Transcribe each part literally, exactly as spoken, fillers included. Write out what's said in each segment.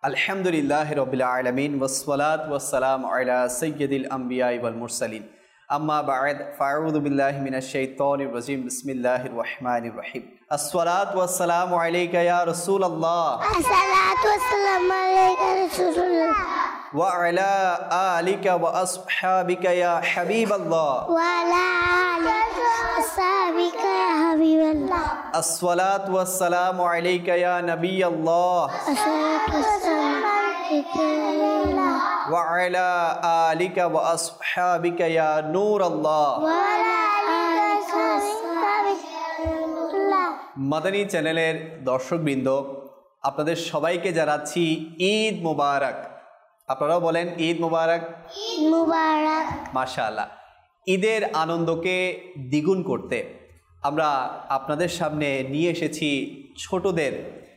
আলহামদুলিল্লাহি রাব্বিল আলামিন ওয়াসসালাতু ওয়াসসালামু আলা সাইয়্যিদিল আমবিয়াই ওয়াল মুরসালিন আম্মা বা'দ ফাআউযু বিল্লাহি মিনাশ শাইতানির রাজিম বিসমিল্লাহির রহমানির রহিম আসসালাতু ওয়াসসালামু আলাইকা ইয়া রাসূলুল্লাহ আসসালাতু ওয়াসসালামু আলাইকা রাসূলুল্লাহ ওয়া আলা আলিকা ওয়া আসহাবিকা ইয়া হাবিবাল্লাহ ওয়া আলা আলিকা ওয়া আসহাবিকা ইয়া হাবিবাল্লাহ আসসালাতু ওয়াসসালামু আলাইকা ইয়া নাবিয়াল্লাহ আসসালাতু ওয়াসসালামু আলাইকা ওয়া আলা আলিকা ওয়া আসহাবিকা ইয়া নূরাল্লাহ ওয়া আলা আলিকা ওয়া আসহাবিকা ইয়া নূরাল্লাহ। মাদানী চ্যানেলের দর্শকবৃন্দ, আপনাদের সবাইকে জানাচ্ছি ঈদ মুবারক। আপনারাও বলেন ঈদ মুবারক। ঈদ মুবারক। মাশাআল্লাহ। ঈদের আনন্দকে দ্বিগুণ করতে আমরা আপনাদের সামনে নিয়ে এসেছি ছোটদের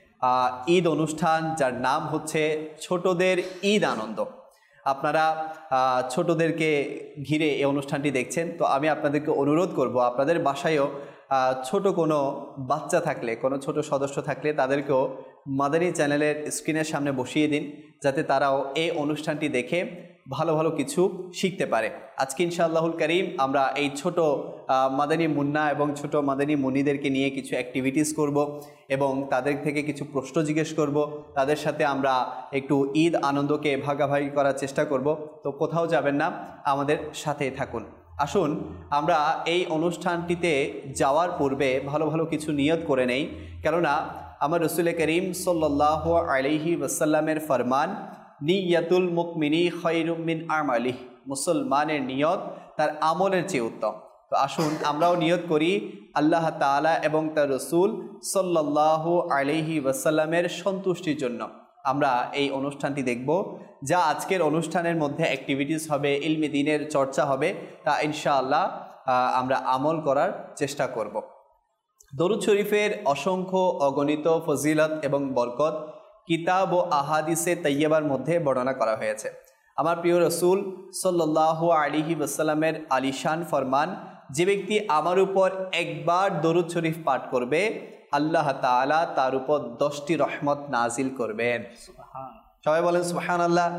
ঈদ অনুষ্ঠান, যার নাম হচ্ছে ছোটদের ঈদ আনন্দ। আপনারা ছোটদেরকে ঘিরে এই অনুষ্ঠানটি দেখছেন, তো আমি আপনাদেরকে অনুরোধ করব, আপনাদের বাসায়ও ছোট কোনো বাচ্চা থাকলে, কোনো ছোট সদস্য থাকলে তাদেরকেও মাদানী চ্যানেলের স্ক্রিনের সামনে বসিয়ে দিন, যাতে তারাও এই অনুষ্ঠানটি দেখে ভালো ভালো কিছু শিখতে পারে। আজকে ইনশাআল্লাহুল কারীম আমরা এই ছোট মাদানী মুন্না এবং ছোট মাদানী মুনিদেরকে নিয়ে কিছু অ্যাক্টিভিটিস করব এবং তাদের থেকে কিছু প্রশ্ন জিজ্ঞেস করব। তাদের সাথে আমরা একটু ঈদ আনন্দকে ভাগাভাগি করার চেষ্টা করব। তো কোথাও যাবেন না, আমাদের সাথেই থাকুন। আসুন আমরা এই অনুষ্ঠানটিতে যাওয়ার পূর্বে ভালো ভালো কিছু নিয়ত করে নেই, কেননা আমার রাসূল করিম সাল্লাল্লাহু আলাইহি ওয়াসাল্লামের ফরমান, নিয়াতুল মুমিনি খায়রুম মিন আমালিহি, মুসলমানের নিয়ত তার আমলের চেয়ে উত্তম। তো আসুন আমরাও নিয়ত করি আল্লাহ তাআলা এবং তার রাসূল সাল্লাল্লাহু আলাইহি ওয়াসাল্লামের সন্তুষ্টির জন্য আমরা এই অনুষ্ঠানটি দেখব। যা আজকের অনুষ্ঠানের মধ্যে অ্যাক্টিভিটিস হবে, ইলমে দ্বীনের চর্চা হবে, তা ইনশাআল্লাহ আমরা আমল করার চেষ্টা করব। দরুদ শরীফের অসংখ্য অগণিত ফজিলত এবং বরকত কিতাব ও আহাদিসে তাইয়্যিবার মধ্যে বর্ণনা করা হয়েছে। আমার প্রিয় রাসূল সাল্লাল্লাহু আলাইহি ওয়াসাল্লামের আলিশান ফরমান, যে ব্যক্তি আমার উপর একবার দরুদ শরীফ পাঠ করবে, আল্লাহ তাআলা তার উপর দশটি রহমত নাজিল করবেন। সবাই বলেন সুবহানাল্লাহ।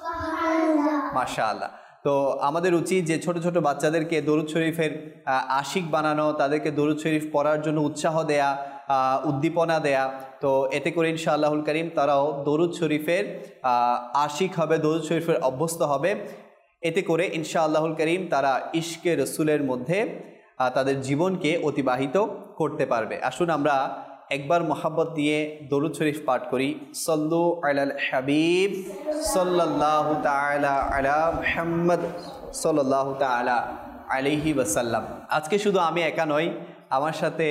মাশাআল্লাহ। তো আমাদের উচিত যে ছোট ছোট বাচ্চাদেরকে দরুদ শরীফের আশিক বানানো, তাদেরকে দরুদ শরীফ পড়ার জন্য উৎসাহ দেয়া, উদ্দীপনা দেয়া। তো এতে করে ইনশাআল্লাহুল কারীম তারাও দরুদ শরীফের আশিক হবে, দরুদ শরীফের অভ্যস্ত হবে। এতে করে ইনশাআল্লাহুল কারীম তারা ইশকে রসুলের মধ্যে তাদের জীবনকে অতিবাহিত করতে পারবে। আসুন আমরা একবার মোহাব্বত দিয়ে দরুদ শরীফ পাঠ করি। সল্লু আলাল হাবিব সাল্লাল্লাহু তাআলা আলা মুহাম্মদ সাল্লাল্লাহু তাআলা আলাইহি ওয়াসাল্লাম। আজকে শুধু আমি একা নই, আমার সাথে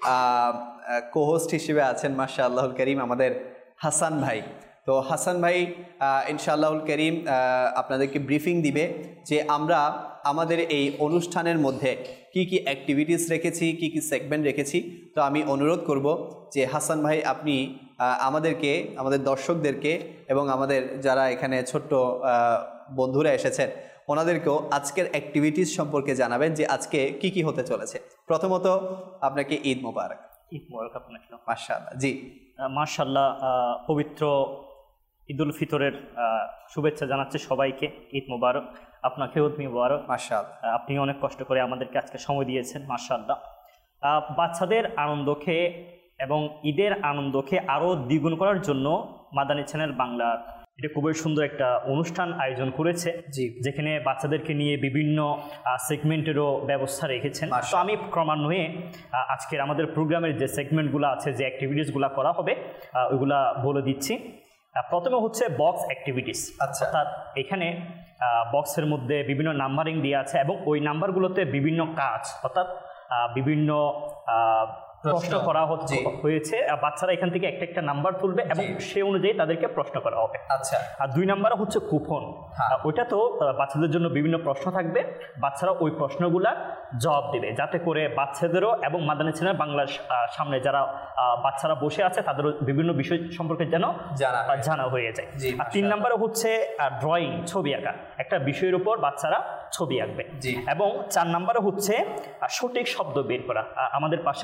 কোহোস্ট হিসেবে আছেন মাশাআল্লাহুল কারীম আমাদের হাসান ভাই। তো হাসান ভাই ইনশাআল্লাহুল কারীম আপনাদেরকে ব্রিফিং দিবে যে আমরা আমাদের এই অনুষ্ঠানের মধ্যে কি কি অ্যাক্টিভিটিস রেখেছি, কি কি সেগমেন্ট রেখেছি। তো আমি অনুরোধ করব যে হাসান ভাই আপনি আমাদেরকে, আমাদের দর্শকদেরকে এবং আমাদের যারা এখানে ছোট্ট বন্ধুরা এসেছেন ওনাদেরকেও আজকের অ্যাক্টিভিটিস সম্পর্কে জানাবেন যে আজকে কি কি হতে চলেছে। প্রথমত আপনাকে ঈদ মোবারক। ঈদ মোবারক আপনাকে। মাশাআল্লাহ। জি মাশাআল্লাহ। পবিত্র ঈদুল ফিতরের শুভেচ্ছা জানাচ্ছে সবাইকে। ঈদ মোবারক। আপনাকেও ঈদ মোবারক। মাশাআল্লাহ। আপনি অনেক কষ্ট করে আমাদেরকে আজকে সময় দিয়েছেন। মাশাআল্লাহ। বাচ্চাদের আনন্দকে এবং ঈদের আনন্দকে আরও দ্বিগুণ করার জন্য মাদানী চ্যানেল বাংলার এটা খুবই সুন্দর একটা অনুষ্ঠান আয়োজন করেছে, জি, যেখানে বাচ্চাদেরকে নিয়ে বিভিন্ন সেগমেন্টেরও ব্যবস্থা রেখেছেন। তো আমি ক্রমান্বয়ে আজকের আমাদের প্রোগ্রামের যে সেগমেন্টগুলো আছে, যে অ্যাক্টিভিটিসগুলো করা হবে ওইগুলা বলে দিচ্ছি। প্রথমে হচ্ছে বক্স অ্যাক্টিভিটিস। আচ্ছা। অর্থাৎ এখানে বক্সের মধ্যে বিভিন্ন নাম্বারিং দেওয়া আছে এবং ওই নাম্বারগুলোতে বিভিন্ন কাজ, অর্থাৎ বিভিন্ন প্রশ্ন করা হয়েছে। বাচ্চারা এখান থেকে একটা একটা নাম্বার তুলবে এবং সে অনুযায়ী তাদেরকে প্রশ্ন করা হবে। আচ্ছা। আর দুই নাম্বার হচ্ছে কুপন। ওইটা তো বাচ্চাদের জন্য বিভিন্ন প্রশ্ন থাকবে, বাচ্চারা ওই প্রশ্নগুলা জবাব দেবে, যাতে করে বাচ্চাদেরও এবং মাদানী চ্যানেল বাংলার সামনে যারা বাচ্চারা বসে আছে তাদেরও বিভিন্ন বিষয় সম্পর্কে যেন জানা হয়ে যায়। আর তিন নাম্বারে হচ্ছে ড্রয়িং, ছবি আঁকা। একটা বিষয়ের উপর বাচ্চারা ছবি আঁকবে। এবং চার নাম্বারে হচ্ছে সঠিক শব্দ বের করা। আমাদের পাশে বোর্ড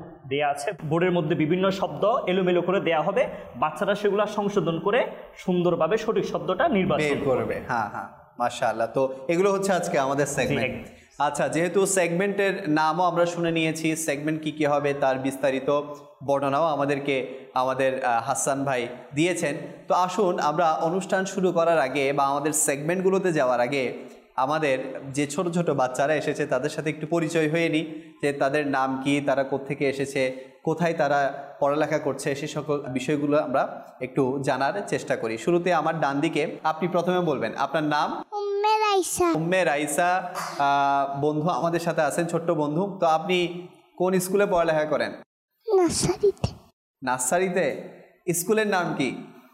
দেয়া আছে, বোর্ডের মধ্যে বিভিন্ন শব্দ এলোমেলো করে দেয়া হবে, বাচ্চারা সেগুলো সংশোধন করে সুন্দরভাবে সঠিক শব্দটা নির্বাচন বের করবে। হ্যাঁ হ্যাঁ, মাশাআল্লাহ। তো এগুলো হচ্ছে আজকে আমাদের সেগমেন্ট। আচ্ছা, যেহেতু সেগমেন্টের নামও আমরা শুনে নিয়েছি, সেগমেন্ট কি কি হবে তার বিস্তারিত বর্ণনাও আমাদেরকে আমাদের হাসান ভাই দিয়েছেন। তো আসুন আমরা অনুষ্ঠান শুরু করার আগে বা আমাদের সেগমেন্টগুলোতে যাওয়ার আগে আমাদের যে ছোট ছোট বাচ্চারা এসেছে তাদের সাথে একটু পরিচয় হয়ে নিই, যে তাদের নাম কি, তারা কোত্থেকে এসেছে, কোথায় তারা পড়ালেখা করছে, সে সকল বিষয়গুলো আমরা একটু জানার চেষ্টা করি। শুরুতে আমার ডান দিকে আপনি প্রথমে বলবেন আপনার নাম। উম্মে রাইসা। উম্মে রাইসা বন্ধু আমাদের সাথে আছেন, ছোট্ট বন্ধু। তো আপনি কোন স্কুলে পড়ালেখা করেন? নার্সারিতে। নার্সারিতে? স্কুলের নাম কি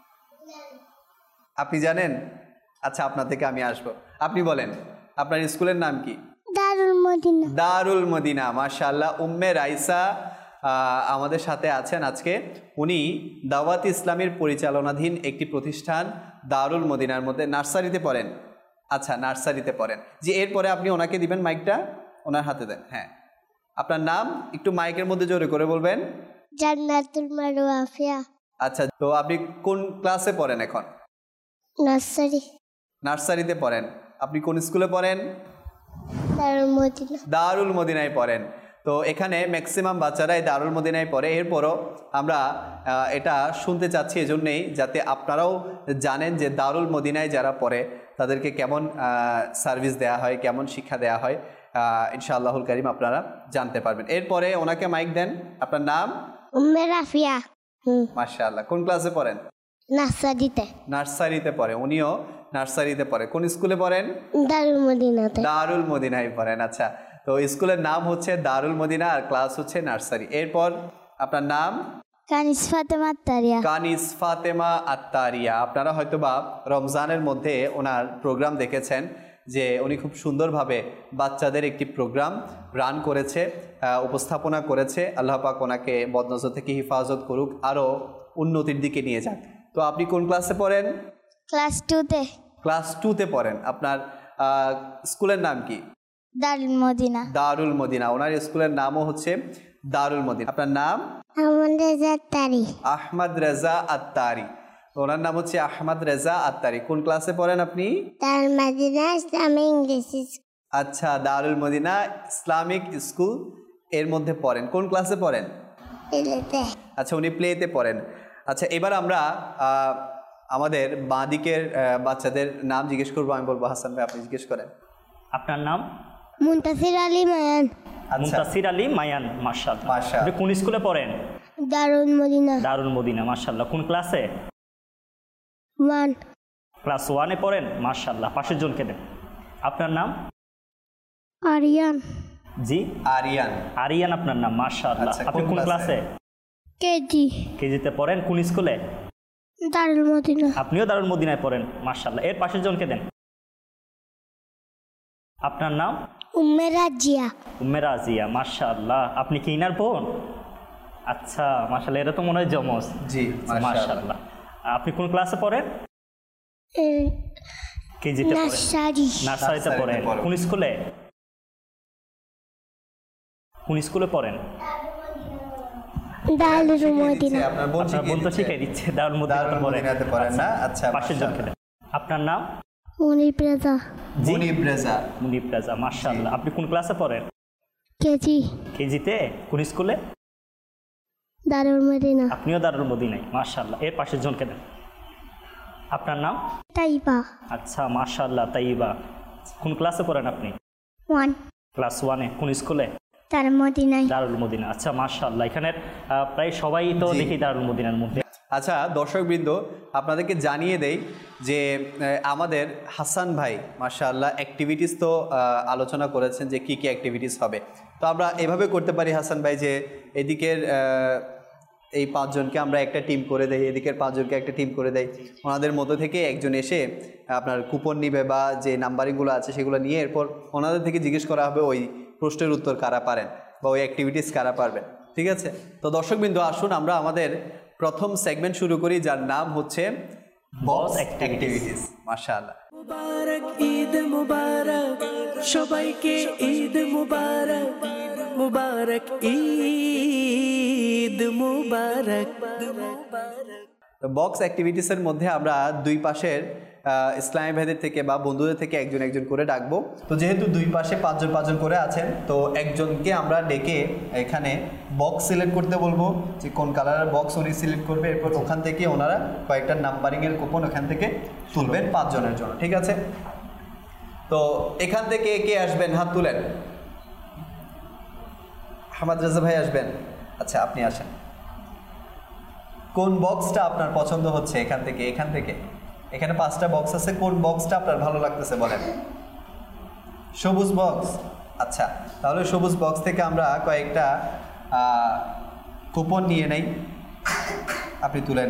আপনি জানেন? আচ্ছা, আপনার থেকে আমি আসবো, আপনি বলেন আপনার স্কুলের নাম কি? দারুল মদিনা। দারুল মদিনা, মাশাআল্লাহ। উম্মে রাইসা আমাদের সাথে আছেন আজকে। উনি দাওয়াত ইসলামের পরিচালনাধীন একটি প্রতিষ্ঠান দারুল মদিনার মধ্যে নার্সারিতে পড়েন। আচ্ছা, নার্সারিতে পড়েন। যে এরপরে আপনি ওনাকে দিবেন মাইকটা, ওনার হাতে দেন। হ্যাঁ, আপনার নাম একটু মাইকের মধ্যে জোরে করে বলবেন। জান্নাতুল মারওয়াফিয়া। আচ্ছা, তো আপনি কোন ক্লাসে পড়েন এখন? নার্সারি। নার্সারিতে পড়েন। আপনি কোন স্কুলে পড়েন? দারুল মদিনা। দারুল মদিনায় পড়েন। তো এখানে ম্যাক্সিমাম বাচ্চারাই দারুল মদিনায় পড়ে। এরপরও আমরা এটা শুনতে চাচ্ছি এজন্যেই, যাতে আপনারাও জানেন যে দারুল মদিনায় যারা পড়ে তাদেরকে কেমন সার্ভিস দেয়া হয়, কেমন শিক্ষা দেয়া হয়, ইনশাআল্লাহুল কারীম আপনারা জানতে পারবেন। এরপরে ওনাকে মাইক দেন। আপনার নাম? উম্মে রাফিয়া। হুম। মাশাআল্লাহ। কোন ক্লাসে পড়েন? নার্সারিতে। নার্সারিতে পড়ে, উনিও নার্সারিতে পড়ে। কোন স্কুলে পড়েন? দারুল মদিনাতে। দারুল মদিনায় পড়েন। আচ্ছা, তো স্কুলের নাম হচ্ছে দারুল মদিনা আর ক্লাস হচ্ছে নার্সারি। এরপর আপনার নাম? কানিস ফাতেমা আত্তারিয়া। কানিস ফাতেমা আত্তারিয়া। আপনারা হয়তোবা রমজানের মধ্যে ওনার প্রোগ্রাম দেখেছেন, যে উনি খুব সুন্দরভাবে বাচ্চাদের একটি প্রোগ্রাম রান করেছে, উপস্থাপনা করেছে। আল্লাহ পাক ওনাকে বদনজর থেকে হিফাজত করুক, আরও উন্নতির দিকে নিয়ে যাক। তো আপনি কোন ক্লাসে পড়েন? ক্লাস টুতে। ক্লাস টুতে পড়েন। আপনার স্কুলের নাম কি? দারুল মদিনা। দারুল মদিনা। ওনার স্কুলের নামও হচ্ছে দারুল মদিনা। আপনার নাম? আহমদ রেজা আত্তারি। আহমদ রেজা আত্তারি। ওনার নাম হচ্ছে আহমদ রেজা আত্তারি। কোন ক্লাসে পড়েন আপনি? Darul Madina Islamic English school. আচ্ছা, দারুল মদিনা ইসলামিক স্কুল এর মধ্যে পড়েন। কোন ক্লাসে পড়েন? প্লেতে। আচ্ছা, উনি প্লেতে পড়েন। আচ্ছা, এবার আমরা আমাদের বাঁ দিকের বাচ্চাদের নাম জিজ্ঞেস করবো। আমি বলবো হাসান ভাই আপনি জিজ্ঞেস করেন। আপনার নাম? মুনতাসির আলী মায়ান। মুনতাসির আলী মায়ান। মাশাআল্লাহ। মাশাআল্লাহ। আপনি কোন স্কুলে পড়েন? দারুল মদিনা। দারুল মদিনা। মাশাআল্লাহ। কোন ক্লাসে? ওয়ান। ক্লাস ওয়ানে পড়েন। মাশাআল্লাহ। পাশের জনকে দেন। আপনার নাম? আরিয়ান। জি, আরিয়ান। আরিয়ান আপনার নাম। মাশাআল্লাহ। আচ্ছা, আপনি কোন কোন ক্লাসে? কেজি। কেজিতে পড়েন। কোন স্কুলে? দারুল মদিনা। আপনিও দারুল মদিনায় পড়েন। মাশাআল্লাহ। এর পাশের জনকে দেন। আপনার নাম? উম্মে রাজিয়া। উম্মে রাজিয়া। মাশাআল্লাহ। আপনি কি ইনার বোন? আচ্ছা, মাশাআল্লাহ। এটা তো মনে হয় জমজ। জি, মাশাআল্লাহ। আপনি কোন ক্লাসে পড়েন? কেজিতে পড়েন। নার্সারি। নার্সারিতে পড়েন। কোন স্কুলে? কোন স্কুলে পড়েন? দারুল মদিনা। আপনার বোন আপনার বোন তো শিখাই দিচ্ছে দারুল মদিনাতে পড়েন না। আচ্ছা, পাশের জনকে দেন। আপনার নাম? মুনিব রেজা। মুনিব রেজা। মুনিব রেজা। মাশাআল্লাহ। আপনি কোন ক্লাসে পড়েন? কেজি। কেজিতে? কোন স্কুলে? দারুল মদিনা। আপনিও দারুল মদিনায়। মাশাআল্লাহ। এর পাশের জনকে দেন। আপনার নাম? তাইবা। আচ্ছা, মাশাআল্লাহ। তাইবা। কোন ক্লাসে পড়েন আপনি? ওয়ান। ক্লাস ওয়ানে। কোন স্কুলে? দারুল মদিনায়। দারুল মদিনা। আচ্ছা, মাশাআল্লাহ। এখানের প্রায় সবাই তো দেখি দারুল মদিনার মধ্যে। আচ্ছা, দর্শকবৃন্দ আপনাদেরকে জানিয়ে দেই যে আমাদের হাসান ভাই মাশাআল্লাহ অ্যাক্টিভিটিস তো আলোচনা করেছেন যে কি কি অ্যাক্টিভিটিস হবে। তো আমরা এভাবে করতে পারি হাসান ভাই, যে এদিকের এই পাঁচজনকে আমরা একটা টিম করে দেই, এদিকের পাঁচজনকে একটা টিম করে দেই। ওনাদের মধ্যে থেকে একজন এসে আপনার কুপন নিবে বা যে নাম্বারিংগুলো আছে সেগুলো নিয়ে এরপর ওনাদের থেকে জিজ্ঞেস করা হবে ওই প্রশ্নের উত্তর কারা পারেন বা ওই অ্যাক্টিভিটিস কারা পারবেন। ঠিক আছে? তো দর্শকবৃন্দ আসুন আমরা আমাদের প্রথম সেগমেন্ট শুরু করি, যার নাম হচ্ছে বস অ্যাক্টিভিটিস। মাশাআল্লাহ। মুবারক ঈদ মুবারক সবাইকে ঈদ মুবারক মুবারক ঈদ। মুবারক। তো বক্স অ্যাক্টিভিটিসের মধ্যে আমরা দুই পাশের আহ, ইসলামী ভাইদের থেকে বা বন্ধুদের থেকে একজন একজন করে ডাকবো। তো যেহেতু দুই পাশে পাঁচজন পাঁচজন করে আছেন, তো একজনকে আমরা ডেকে এখানে বক্স সিলেক্ট করতে বলবো, যে কোন কালারের বক্স উনি সিলেক্ট করবে। এরপর ওখান থেকে ওনারা কয়েকটা নাম্বারিংয়ের কুপন ওখান থেকে তুলবেন পাঁচজনের জন্য, ঠিক আছে? তো এখান থেকে কে আসবেন, হাত তুলেন। আহমদ রাজা ভাই আসবেন? আচ্ছা, আপনি আসেন। কোন বক্সটা আপনার পছন্দ হচ্ছে এখান থেকে? এখান থেকে এখানে পাঁচটা বক্স আছে, কোন বক্সটা আপনার ভালো লাগতেছে বলেন? সবুজ বক্স। আচ্ছা, তাহলে সবুজ বক্স থেকে আমরা কয়েকটা কুপন নিয়ে নেই। আপনি তুলেন।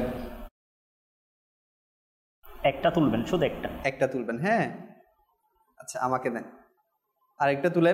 একটা তুলবেন, শুধু একটা একটা তুলবেন, হ্যাঁ। আচ্ছা, আমাকে দেন। আরেকটা তুলেন।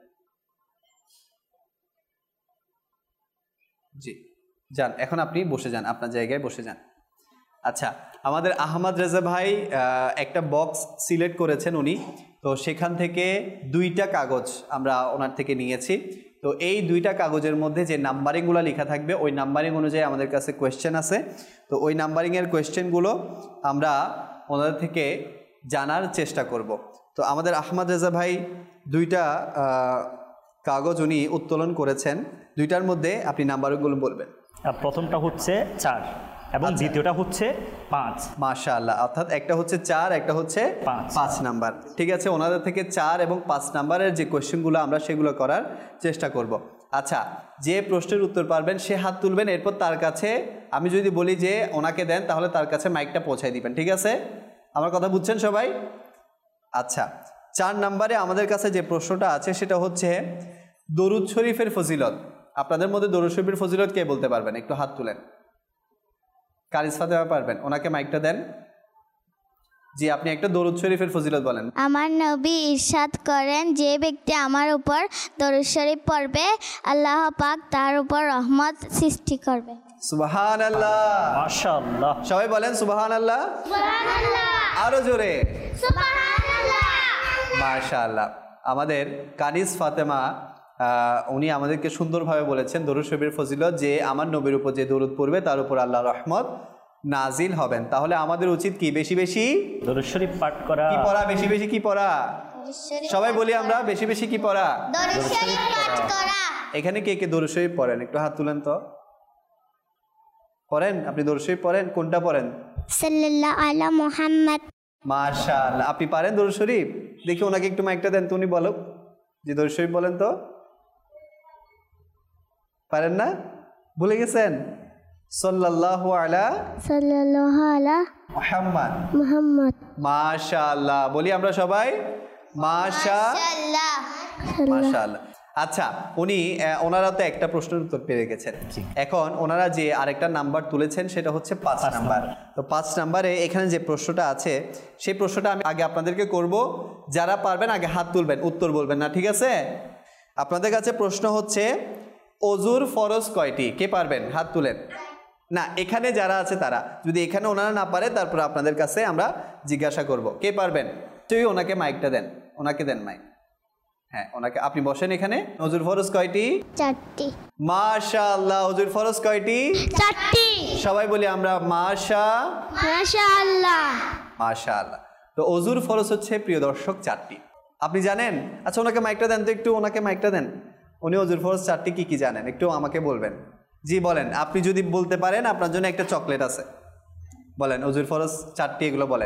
জি, যান, এখন আপনি বসে যান, আপনার জায়গায় বসে যান। আচ্ছা, আমাদের আহমদ রেজা ভাই আহ, একটা বক্স সিলেক্ট করেছেন উনি। তো সেখান থেকে দুইটা কাগজ আমরা ওনার থেকে নিয়েছি। তো এই দুইটা কাগজের মধ্যে যে নাম্বারিংগুলো লেখা থাকবে, ওই নাম্বারিং অনুযায়ী আমাদের কাছে কোয়েশ্চেন আছে। তো ওই নাম্বারিংয়ের কোয়েশ্চেনগুলো আমরা ওনাদের থেকে জানার চেষ্টা করব। তো আমাদের আহমদ রেজা ভাই দুইটা আহ, কাগজ উনি উত্তোলন করেছেন। দুইটার মধ্যে আপনি নাম্বারগুলো বলবেন। আর প্রথমটা হচ্ছে চার এবং আচ্ছা। দ্বিতীয়টা হচ্ছে পাঁচ। মাশাআল্লাহ, অর্থাৎ একটা হচ্ছে চার, একটা হচ্ছে পাঁচ। পাঁচ নাম্বার। ঠিক আছে, ওনাদের থেকে চার এবং পাঁচ নাম্বারের যে কোয়েশ্চেনগুলো আমরা সেগুলো করার চেষ্টা করব। আচ্ছা, যে প্রশ্নের উত্তর পারবেন সে হাত তুলবেন। এরপর তার কাছে আমি যদি বলি যে ওনাকে দেন, তাহলে তার কাছে মাইকটা পৌঁছায় দিবেন, ঠিক আছে? আমার কথা বুঝছেন সবাই? আচ্ছা, চার নাম্বারে আমাদের কাছে যে প্রশ্নটা আছে সেটা হচ্ছে দরুদ শরীফের ফজিলত। আপনাদের মধ্যে দরুদ শরীফের ফজিলত কে বলতে পারবেন? একটু হাত তুলেন। কারিস ফাতেমা পারবেন? ওনাকে মাইকটা দেন। জি, আপনি একটা দরুদ শরীফের ফজিলত বলেন। আমার নবী ইরশাদ করেন, যে ব্যক্তি আমার উপর দরুদ শরীফ পড়বে, আল্লাহ পাক তার উপর রহমত সৃষ্টি করবে। সুবহানাল্লাহ। মাশাআল্লাহ। সবাই বলেন সুবহানাল্লাহ। আরো জোরে মাশাআল্লাহ। আমাদের কানিস ফাতেমা আহ, উনি আমাদেরকে সুন্দরভাবে বলেছেন দরুদ শরীফের ফজিলত, যে আমার নবীর উপর যে দরুদ পড়বে তার উপর আল্লাহর রহমত নাজিল হবেন। তাহলে আমাদের উচিত কি? বেশি বেশি দরুদ শরীফ পাঠ করা। কি পড়া? বেশি বেশি কি পড়া? সবাই বলি আমরা, বেশি বেশি কি পড়া? দরুদ শরীফ পাঠ করা। এখানে কে কে দরুদ শরীফ পড়েন? একটু হাত তুলেন তো। পড়েন? আপনি দরুদ শরীফ পড়েন? কোনটা পড়েন? সাল্লাল্লাহু আলা মুহাম্মদ। মাশাআল্লাহ। আপনি পারেন দরুদ শরীফ? দেখি ওনাকে একটু মাইকটা দেন তো, উনি বলো যে দরুদ শরীফ বলেন তো। পারেন না? ভুলে গেছেন? সাল্লাল্লাহু আলা সাল্লাল্লাহু আলা মুহাম্মদ। মুহাম্মদ। মাশাআল্লাহ। বলি আমরা সবাই মাশাআল্লাহ। মাশাআল্লাহ। আচ্ছা, উনি আহ, ওনারা তো একটা প্রশ্নের উত্তর পেয়ে গেছেন। এখন ওনারা যে আরেকটা নাম্বার তুলেছেন সেটা হচ্ছে পাঁচ নাম্বার। তো পাঁচ নাম্বারে এখানে যে প্রশ্নটা আছে সেই প্রশ্নটা আমি আগে আপনাদেরকে করব। যারা পারবেন আগে হাত তুলবেন, উত্তর বলবেন না, ঠিক আছে? আপনাদের কাছে প্রশ্ন হচ্ছে অজুর ফরজ কয়টি? কে পারবেন? হাত তুলেন। না, এখানে যারা আছে তারা, যদি এখানে ওনারা না পারে তারপর আপনাদের কাছে আমরা জিজ্ঞাসা করব কে পারবেন। তুই ওনাকে মাইকটা দেন, ওনাকে দেন মাইক। হ্যাঁ, ওনাকে। আপনি বসেন এখানে। অজুর ফরজ কয়টি? চারটি। মাশাআল্লাহ। অজুর ফরজ কয়টি? চারটি। সবাই বলি আমরা মাশা মাশাআল্লাহ। মাশাআল্লাহ। তো অজুর ফরজ হচ্ছে প্রিয় দর্শক চারটি। আপনি জানেন? আচ্ছা, ওনাকে মাইকটা দেন তো, একটু ওনাকে মাইকটা দেন। উনি অজুর ফরজ চারটি কি কি জানেন একটু আমাকে বলবেন। জি বলেন। আপনি যদি বলতে পারেন আপনার জন্য একটা চকলেট আছে। বলেন অজুর ফরজ চারটি, এগুলো বলেন।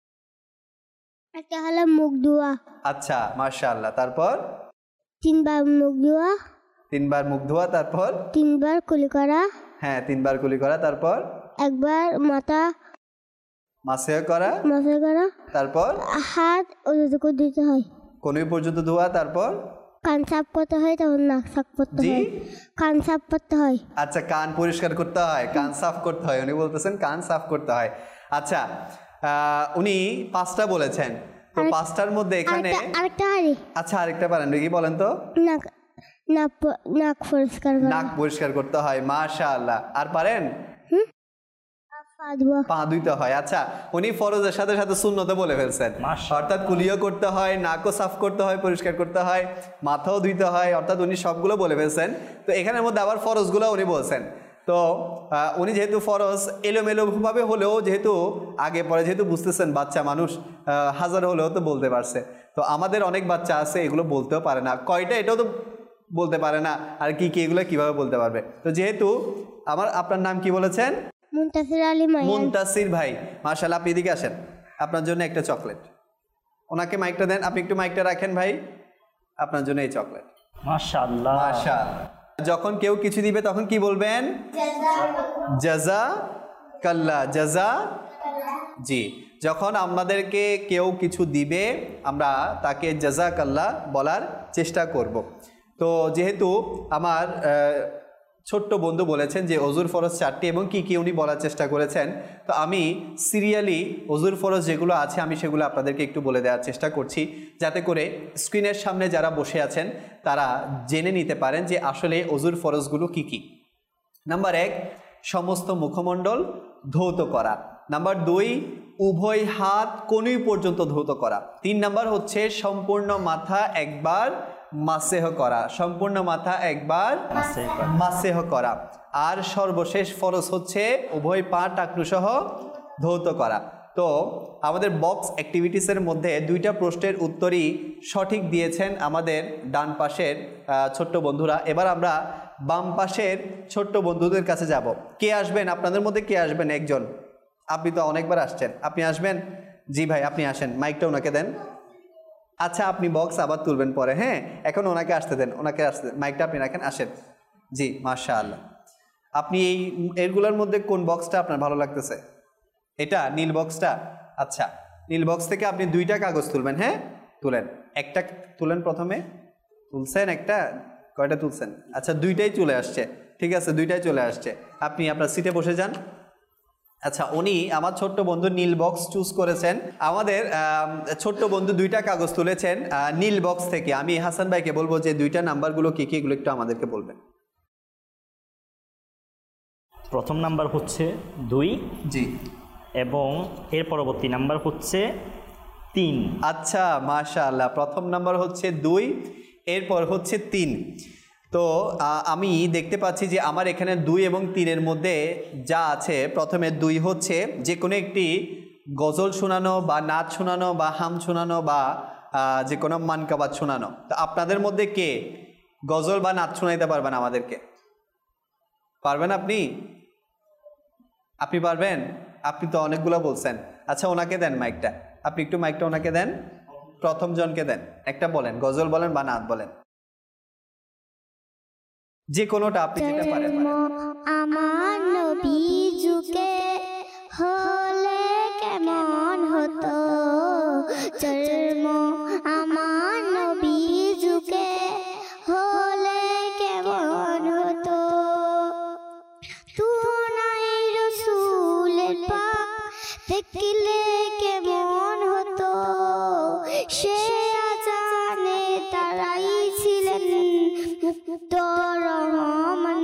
একটা হলো মুখ ধোয়া। আচ্ছা, মাশাআল্লাহ। তারপর? তিনবার মুখ ধোয়া। তিনবার মুখ ধোয়া। তারপর? তিনবার কুলি করা। হ্যাঁ, তিনবার কুলি করা। তারপর? একবার মাথা মাসে করা। মাথা করা। তারপর? হাত ওদিকে দিতে হয়। কোন পর্যন্ত ধোয়া। তারপর? কান সাফ করতে হয়, তখন নাক সাফ করতে জি? হয়। কান সাফ করতে হয়। আচ্ছা, কান পরিষ্কার করতে হয়, কান সাফ করতে হয়। উনি বলতেছেন কান সাফ করতে হয়। আচ্ছা, আহ, উনি পাঁচটা বলেছেন। তো আরেক- পাঁচটার মধ্যে এখানে আরেকটা আরেকটা হারি। আচ্ছা, আরেকটা পারেন কি বলেন তো? নাক নাক প- নাক পরিষ্কার করা। নাক পরিষ্কার করতে হয়। মাশাআল্লাহ। আর পারেন? পা ধোয়া। পা ধুইতে হয়। আচ্ছা, উনি ফরজের সাথে সাথে সুন্নতে বলে ফেলছেন। মাশাআল্লাহ। অর্থাৎ কুলিও করতে হয়, নাকও সাফ করতে হয়, পরিষ্কার করতে হয়, মাথাও ধুইতে হয়, অর্থাৎ উনি সবগুলো বলে ফেলছেন। তো এখানের মধ্যে আবার ফরজগুলো উনি বলছেন। তো আহ, উনি যেহেতু ফরজ এলোমেলোভাবে হলেও যেহেতু আগে পরে যেহেতু বুঝতেছেন বাচ্চা মানুষ আহ, হাজার হলেও তো বলতে পারছে। তো আমাদের অনেক বাচ্চা আছে এগুলো বলতেও পারে না, কয়টা এটাও তো বলতে পারে না, আর কি কি এগুলো কিভাবে বলতে পারবে। তো যেহেতু আমার, আপনার নাম কি বলেছেন? মুনতাসির আলী মাইয়ান। মুনতাসির ভাই, মাশাআল্লাহ, আপনি এদিকে আসেন, আপনার জন্য একটা চকলেট। ওনাকে মাইকটা দেন, আপনি একটু মাইকটা রাখেন ভাই, আপনার জন্য এই চকলেট। মাশাআল্লাহ। মাশাআল্লাহ। যখন কেউ কিছু দিবে তখন কি বলবেন? জাযা কাল্লা, জাযা। জি, যখন আমাদেরকে কেউ কিছু দিবে আমরা তাকে জাযা কাল্লা বলার চেষ্টা করব। তো যেহেতু আমার ছোট্ট বন্ধু বলেছেন যে অজুর ফরজ চারটি এবং কি কি উনি বলার চেষ্টা করেছেন, তো আমি সিরিয়ালি অজুর ফরজ যেগুলো আছে আমি সেগুলো আপনাদেরকে একটু বলে দেওয়ার চেষ্টা করছি, যাতে করে স্ক্রিনের সামনে যারা বসে আছেন তারা জেনে নিতে পারেন যে আসলে অজুর ফরজগুলো কি কি। নাম্বার এক, সমস্ত মুখমণ্ডল ধৌত করা। নাম্বার দুই, উভয় হাত কনুই পর্যন্ত ধৌত করা। তিন নাম্বার হচ্ছে সম্পূর্ণ মাথা একবার মাসেহ করা, সম্পূর্ণ মাথা একবার মাসেহ করা। আর সর্বশেষ ফরজ হচ্ছে উভয় পা টাকনু সহ ধৌত করা। তো আমাদের বক্স অ্যাক্টিভিটিসের মধ্যে দুইটা প্রশ্নের উত্তরই সঠিক দিয়েছেন আমাদের ডান পাশের ছোট্ট বন্ধুরা। এবার আমরা বাম পাশের ছোট্ট বন্ধুদের কাছে যাব। কে আসবেন আপনাদের মধ্যে? কে আসবেন? একজন, আপনি তো অনেকবার আসছেন, আপনি আসবেন? জি ভাই, আপনি আসেন, মাইকটা ওনাকে দেন। আচ্ছা, আপনি বক্স আবার তুলবেন পরে, হ্যাঁ, এখন ওনাকে আসতে দেন, ওনাকে আসতে দেন, মাইকটা আপনি রাখেন, আসেন। জি, মাশাআল্লাহ। আপনি এই এরগুলোর মধ্যে কোন বক্সটা আপনার ভালো লাগতেছে? এটা নীল বক্সটা? আচ্ছা, নীল বক্স থেকে আপনি দুইটা কাগজ তুলবেন, হ্যাঁ, তুলেন। একটা তুলেন, প্রথমে তুলছেন একটা, কয়টা তুলছেন? আচ্ছা, দুইটাই চলে আসছে, ঠিক আছে, দুইটাই চলে আসছে। আপনি আপনার সিটে বসে যান। আচ্ছা, উনি আমার ছোট্ট বন্ধু নীল বক্স চুজ করেছেন। আমাদের ছোট্ট বন্ধু দুইটা কাগজ তুলেছেন নীল বক্স থেকে। আমি হাসান ভাইকে বলবো যে দুইটা নাম্বারগুলো কি কি এগুলো একটু আমাদেরকে বলবেন। প্রথম নাম্বার হচ্ছে দুই। জি। এবং এর পরবর্তী নাম্বার হচ্ছে তিন। আচ্ছা, মাশাআল্লাহ, প্রথম নাম্বার হচ্ছে দুই, এরপর হচ্ছে তিন। তো আমি দেখতে পাচ্ছি যে আমার এখানে দুই এবং তিনের মধ্যে যা আছে, প্রথমে দুই হচ্ছে যে কোনো একটি গজল শোনানো বা নাচ শোনানো বা হাম শোনানো বা যে কোনো মানকাবাত শোনানো। তো আপনাদের মধ্যে কে গজল বা নাচ শোনাইতে পারবেন আমাদেরকে? পারবেন আপনি? আপনি পারবেন? আপনি তো অনেকগুলো বলছেন। আচ্ছা, ওনাকে দেন মাইকটা, আপনি একটু মাইকটা ওনাকে দেন, প্রথম জনকে দেন, একটা বলেন, গজল বলেন বা নাচ বলেন, যে কোনোটা আপনি যেটা পারেন। আমার নবী যুগে হলে কেমন হতো, জন্ম আমার নবী যুগে হলে কেমন হতো, তুনাই রসুলের পাক দেখলে কেমন হতো, সে আজানে তারাই ছিলেন রহমান,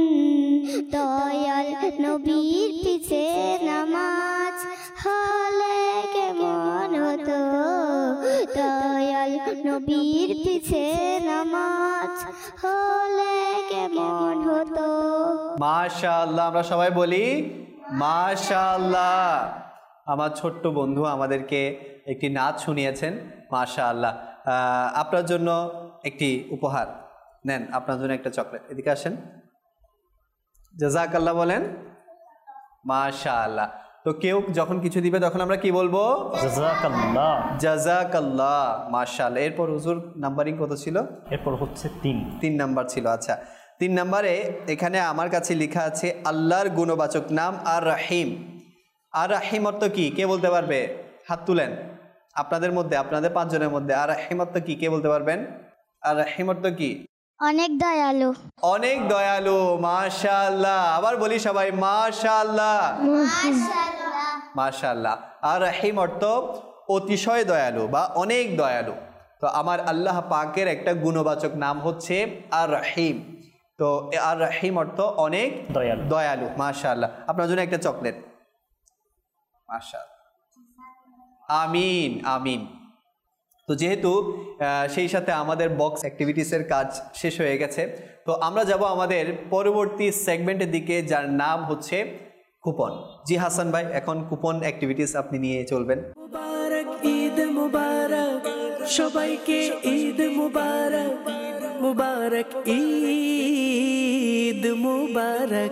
দয়াল নবীর পিছে নামাজ হলে কেমন হতো, দয়াল নবীর পিছে নামাজ হলে কেমন হতো। মাশাআল্লাহ, আমরা সবাই বলি মাশাআল্লাহ। আমার ছোট্ট বন্ধু আমাদেরকে একটি নাচ শুনিয়েছেন, মাশাআল্লাহ। আপনার জন্য একটি উপহার, নেন, আপনার জন্য একটা চকলেট, এদিকে আসেন, জাযাকাল্লাহ বলেন। মাশাআল্লাহ। তো কেউ যখন কিছু দিবে তখন আমরা কি বলবো? জাযাকাল্লাহ, জাযাকাল্লাহ, মাশাআল্লাহ। এরপর হুজুর নাম্বারিং কত ছিল? এরপর হচ্ছে তিন। তিন নাম্বার ছিল। আচ্ছা, তিন নাম্বারে এখানে আমার কাছে লেখা আছে আল্লাহর গুণবাচক নাম আর রাহিম। আর রাহিম অর্থ কি? কে বলতে পারবে? হাত তুলেন আপনাদের মধ্যে, আপনাদের পাঁচজনের মধ্যে। আর রাহিম অর্থ কি? কে বলতে পারবেন? আর রাহিম অর্থ কি? অনেক দয়ালু। অনেক দয়ালু, মাশাআল্লাহ। আবার বলি সবাই মাশাআল্লাহ, মাশাআল্লাহ। আর রাহিম অর্থ অতিশয় দয়ালু বা অনেক দয়ালু। তো আমার আল্লাহ পাকের একটা গুণবাচক নাম হচ্ছে আর রাহিম। তো আর রাহিম অর্থ অনেক দয়ালু দয়ালু মাশাআল্লাহ। আপনার জন্য একটা চকলেট, মাশাআল্লাহ। আমিন আমিন। তো যেহেতু আহ, সেই সাথে আমাদের বক্স অ্যাক্টিভিটিসের কাজ শেষ হয়ে গেছে, তো আমরা যাব আমাদের পরবর্তী সেগমেন্টের দিকে, যার নাম হচ্ছে কুপন। জি হাসান ভাই, এখন কুপন অ্যাক্টিভিটিস আপনি নিয়ে চলবেন। মুবারক ঈদ মুবারক সবাইকে ঈদ মুবারক মুবারক ঈদ মুবারক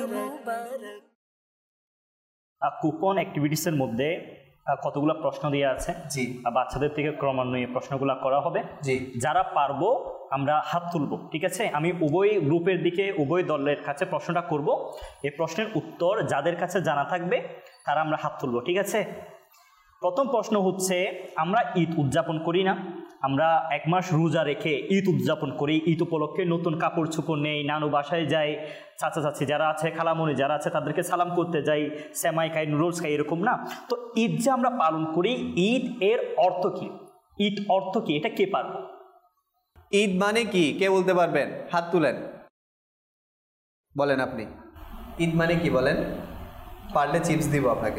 কুপন অ্যাক্টিভিটিসের মধ্যে আহ, কতগুলো প্রশ্ন দিয়ে আছে। জি আর বাচ্চাদের থেকে ক্রমান্বয়ে প্রশ্নগুলো করা হবে। জি যারা পারবো আমরা হাত তুলবো, ঠিক আছে? আমি উভয় গ্রুপের দিকে উভয় দলের কাছে প্রশ্নটা করব। এই প্রশ্নের উত্তর যাদের কাছে জানা থাকবে তারা আমরা হাত তুলবো, ঠিক আছে? প্রথম প্রশ্ন হচ্ছে, আমরা ঈদ উদযাপন করি না? আমরা এক মাস রোজা রেখে ঈদ উদযাপন করি। ঈদ উপলক্ষে নতুন কাপড় চোপড় নেই, নানু বাসায় যাই, চাচা চাচি যারা আছে, খালামণি যারা আছে তাদেরকে সালাম করতে যাই, সেমাই খাই, নুডলস খাই, এরকম না? তো ঈদ যে আমরা পালন করি, ঈদ এর অর্থ কী? ঈদ অর্থ কী, এটা কে পারবো? ঈদ মানে কি, কে বলতে পারবেন? হাত তুলেন, বলেন আপনি। ঈদ মানে কি বলেন, পারলে চিপস দিব আপনাকে।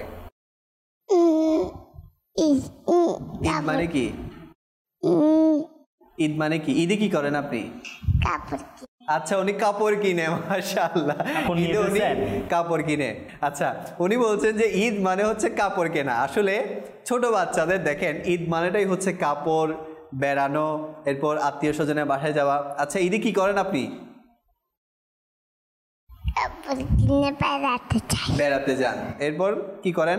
ঈদ মানে কি? ঈদ মানে কি? ঈদে কি করেন আপনি? আচ্ছা, উনি কাপড় কিনে, মাশাআল্লাহ, ঈদে উনি কাপড় কিনে। আচ্ছা, উনি বলছেন যে ঈদ মানে হচ্ছে কাপড় কেনা। আসলে ছোট বাচ্চাদের দেখেন ঈদ মানেটাই হচ্ছে কাপড়, বেড়ানো, এরপর আত্মীয় স্বজনের বাসায় যাওয়া। আচ্ছা, ঈদে কি করেন আপনি? বেড়াতে যান। এরপর কি করেন?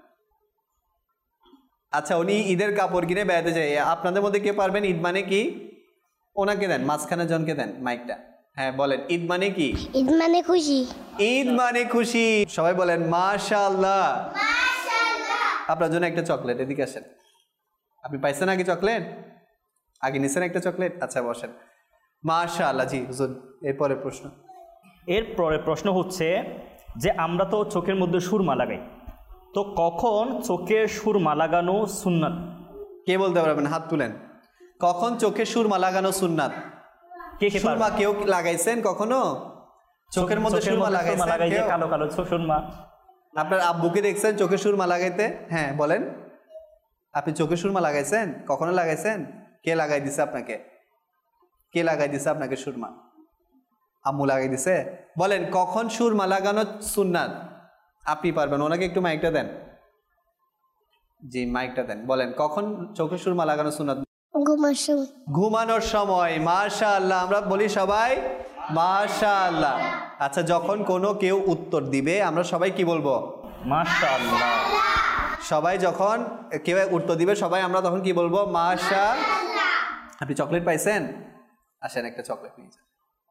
আচ্ছা, উনি ঈদের কাপড় কিনে বেড়াতে যায়। আপনাদের মধ্যে কে পারবেন ঈদ মানে কি? ওনাকে দেন, মাঝখানে জনকে দেন মাইকটা। হ্যাঁ বলেন, ঈদ মানে কি? ঈদ মানে খুশি। ঈদ মানে খুশি। সবাই বলেন মাশাআল্লাহ। আপনার জন্য একটা চকলেট, এদিকে আসেন। আপনি পাইছেন আগে চকলেট? আগে নিছেন একটা চকলেট? আচ্ছা বসেন। মাশাআল্লাহ। জি হুজুর, এরপরের প্রশ্ন। এর পরের প্রশ্ন হচ্ছে যে, আমরা তো চোখের মধ্যে সুরমা লাগাই, তো কখন চোখে সুরমা লাগানো সুন্নাত? কে বলতে পারবেন? হাত তুলেন। কখন চোখে সুরমা লাগানো সুন্নাত? কে কে সুরমা কেউ লাগাইছেন কখনো? চোখের মধ্যে সুরমা লাগাইছেন? লাগাইছে কালো কালো সুরমা। আপনার আব্বুকে দেখছেন চোখে সুরমা লাগাইতে? হ্যাঁ বলেন, আপনি চোখে সুরমা লাগাইছেন? কখনো লাগাইছেন? কে লাগাই দিছে আপনাকে? কে লাগাই দিছে আপনাকে সুরমা? আম্মু লাগাই দিছে? বলেন, কখন সুরমা লাগানো সুন্নাত? আপনি পারবেন, ওনাকে একটু মাইকটা দেন। জি মাইকটা দেন। বলেন, কখন চোখে সুরমা লাগানো সুন্নাত? ঘুমানোর সময়। ঘুমানোর সময়। মাশাআল্লাহ। আমরা বলি সবাই মাশাআল্লাহ। আচ্ছা, যখন কোনো কেউ উত্তর দিবে আমরা সবাই কি বলবো? মাশাআল্লাহ। সবাই যখন কেউ উত্তর দিবে সবাই আমরা তখন কি বলবো? মাশাআল্লাহ। আপনি চকলেট পাইছেন? আসেন একটা চকলেট নিয়ে যান।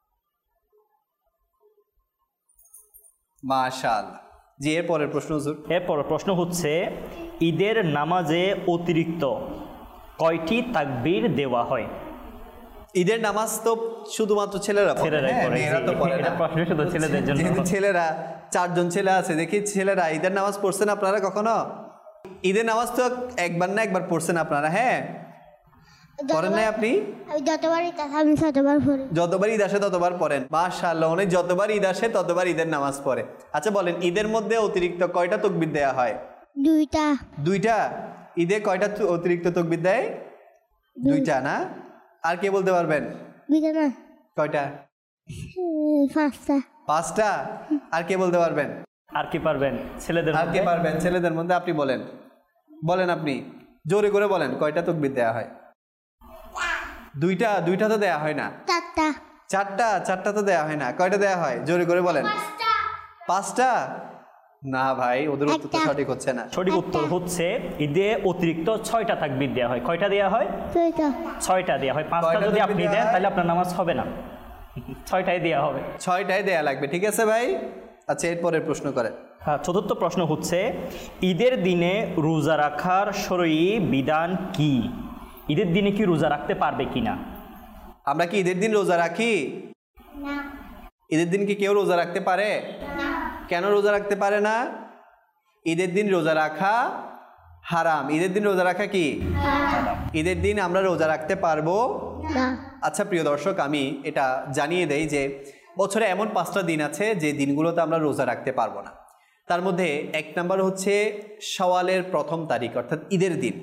মাশাআল্লাহ। জি, এর পরের প্রশ্ন হুজুর। এরপর প্রশ্ন হচ্ছে, ঈদের নামাজে অতিরিক্ত কয়টি তাকবীর দেওয়া হয়? ঈদের নামাজ তো শুধুমাত্র ছেলেরা পড়ে, ছেলেরাই হ্যাঁ, পড়ে। মেয়েরা তো পড়ে এটা না। প্রশ্ন শুধু ছেলেদের জন্য। যেহেতু ছেলেরা, চারজন ছেলে আছে, দেখি ছেলেরা ঈদের নামাজ পড়ছেন আপনারা কখনো? ঈদের নামাজ তো একবার না একবার পড়ছেন আপনারা, হ্যাঁ? পড়েন নাই আপনি? আমি যতবার ঈদ আসে আমি ততবার পড়ি। যতবার ঈদ আসে ততবার পড়েন। মাশাআল্লাহ, উনি যতবার ঈদ আসে ততবার ঈদের নামাজ পড়ে। আচ্ছা বলেন, ঈদের মধ্যে অতিরিক্ত কয়টা তাকবীর দেয়া হয়? দুইটা। দুইটা? ঈদে কয়টা তু- অতিরিক্ত তাকবীর দেয়? দুইটা না? আর কে বলতে পারবেন? দুইটা না, কয়টা? উম, পাঁচটা। পাঁচটা? আর কে বলতে পারবেন? আর কি পারবেন ছেলেদের আর কে মধ্যে? পারবেন ছেলেদের মধ্যে? আপনি বলেন, বলেন আপনি জোরে করে বলেন, কয়টা তাকবীর দেয়া হয়? দুইটা? দুইটা তো দেয়া হয় না। চারটা। চারটা? চারটা তো দেয়া হয় না। কয়টা দেয়া হয়? জোরে করে বলেন। পাঁচটা? না ভাই, ওদের উত্তর তো একটা। সঠিক হচ্ছে না। সঠিক উত্তর হচ্ছে, ঈদে অতিরিক্ত ছয়টা তাকবীর দেওয়া হয়। কয়টা দেওয়া হয়? দুইটা। ছয়টা দেওয়া হয়। পাঁচটা কয়টা যদি তাকবীর আপনি দেওয়া দেন হয়? তাহলে আপনার নামাজ হবে না, ছয়টাই দেওয়া হবে। ছয়টাই দেয়া লাগবে, ঠিক আছে ভাই? আচ্ছা, এরপরের প্রশ্ন করেন। হ্যাঁ, চতুর্থ প্রশ্ন হচ্ছে, ঈদের দিনে রোজা রাখার শরঈ বিধান কি? ঈদের দিনে কি রোজা রাখতে পারবে কিনা? আমরা কি ঈদের দিন রোজা রাখি? না। ঈদের দিন কি কেউ রোজা রাখতে পারে? কেন রোজা রাখতে পারে না? ঈদের দিন রোজা রাখা হারাম। ঈদের দিন রোজা রাখা কি? ঈদের দিন আমরা রোজা রাখতে পারবো না। আচ্ছা প্রিয় দর্শক, আমি এটা জানিয়ে দেই যে বছরে এমন পাঁচটা দিন আছে যে দিনগুলোতে আমরা রোজা রাখতে পারবো না। তার মধ্যে এক নাম্বার হচ্ছে শাওয়ালের প্রথম তারিখ, অর্থাৎ ঈদের দিন।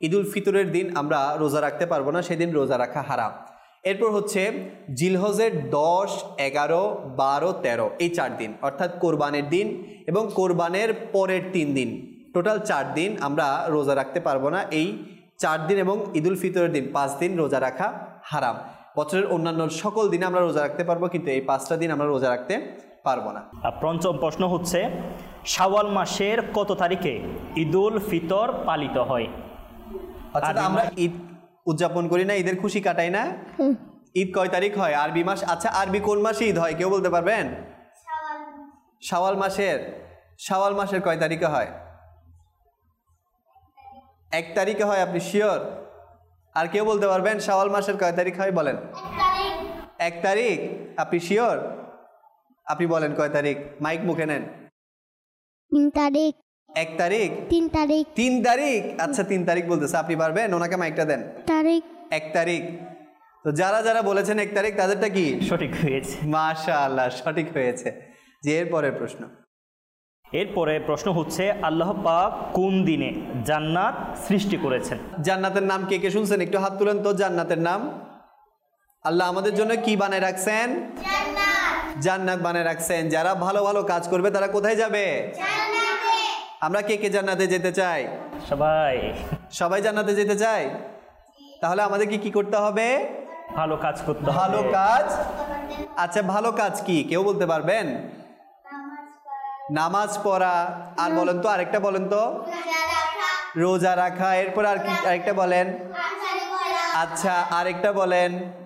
ঈদুল ফিতরের দিন আমরা রোজা রাখতে পারবো না, সেদিন রোজা রাখা হারাম। এরপর হচ্ছে জিলহজের দশ, এগারো, বারো, তেরো এই চার দিন, অর্থাৎ কোরবানের দিন এবং কোরবানের পরের তিন দিন, টোটাল চার দিন আমরা রোজা রাখতে পারবো না। এই চার দিন এবং ঈদুল ফিতরের দিন পাঁচ দিন রোজা রাখা হারাম। বছরের অন্যান্য সকল দিনে আমরা রোজা রাখতে পারবো, কিন্তু এই পাঁচটা দিন আমরা রোজা রাখতে পারবো না। আর পঞ্চম প্রশ্ন হচ্ছে শাওয়াল মাসের কত তারিখে ঈদুল ফিতর পালিত হয়? আচ্ছা, তা আমরা ঈদ উদযাপন করি না, ঈদের খুশি কাটাই না? ঈদ কয় তারিখ হয় আরবি মাস? আচ্ছা, আরবি কোন মাসে ঈদ হয় কেউ বলতে পারবেন? শাওয়াল মাসের। শাওয়াল মাসের কয় তারিখে হয়? এক তারিখে হয়। আপনি শিওর? আর কেউ বলতে পারবেন শাওয়াল মাসের কয় তারিখ হয়? বলেন। এক তারিখ। আপনি শিওর? আপনি বলেন কয় তারিখ? মাইক মুখে নেন। তিন তারিখ। এক তারিখ? তিন তারিখ। তিন তারিখ। আচ্ছা, তিন তারিখ বলতেছে। আপনি পারবেন? ওনাকে মাইকটা দেন। তারিখ। এক তারিখ। তো যারা যারা বলেছেন এক তারিখ তাদেরটা কি সঠিক হয়েছে। মাশাআল্লাহ, সঠিক হয়েছে। যে এরপরের প্রশ্ন। এরপরে প্রশ্ন হচ্ছে আল্লাহ পাক কোন দিনে জান্নাত সৃষ্টি করেছেন? জান্নাতের নাম কে কে শুনছেন? একটু হাত তুলেন তো। জান্নাতের নাম আল্লাহ আমাদের জন্য কি বানায় রাখছেন? জান্নাত বানায় রাখছেন। যারা ভালো ভালো কাজ করবে তারা কোথায় যাবে? আমরা কে কে জান্নাতে যেতে চাই? সবাই। সবাই জান্নাতে যেতে চাই। তাহলে আমাদেরকে কি করতে হবে? ভালো কাজ করতে হবে। ভালো কাজ। আচ্ছা, ভালো কাজ কি কেউ বলতে পারবেন? নামাজ পড়া। আর বলেন তো, আরেকটা বলেন তো। রোজা রাখা। এরপর আর কি আরেকটা বলেন? আচ্ছা, আরেকটা বলেন।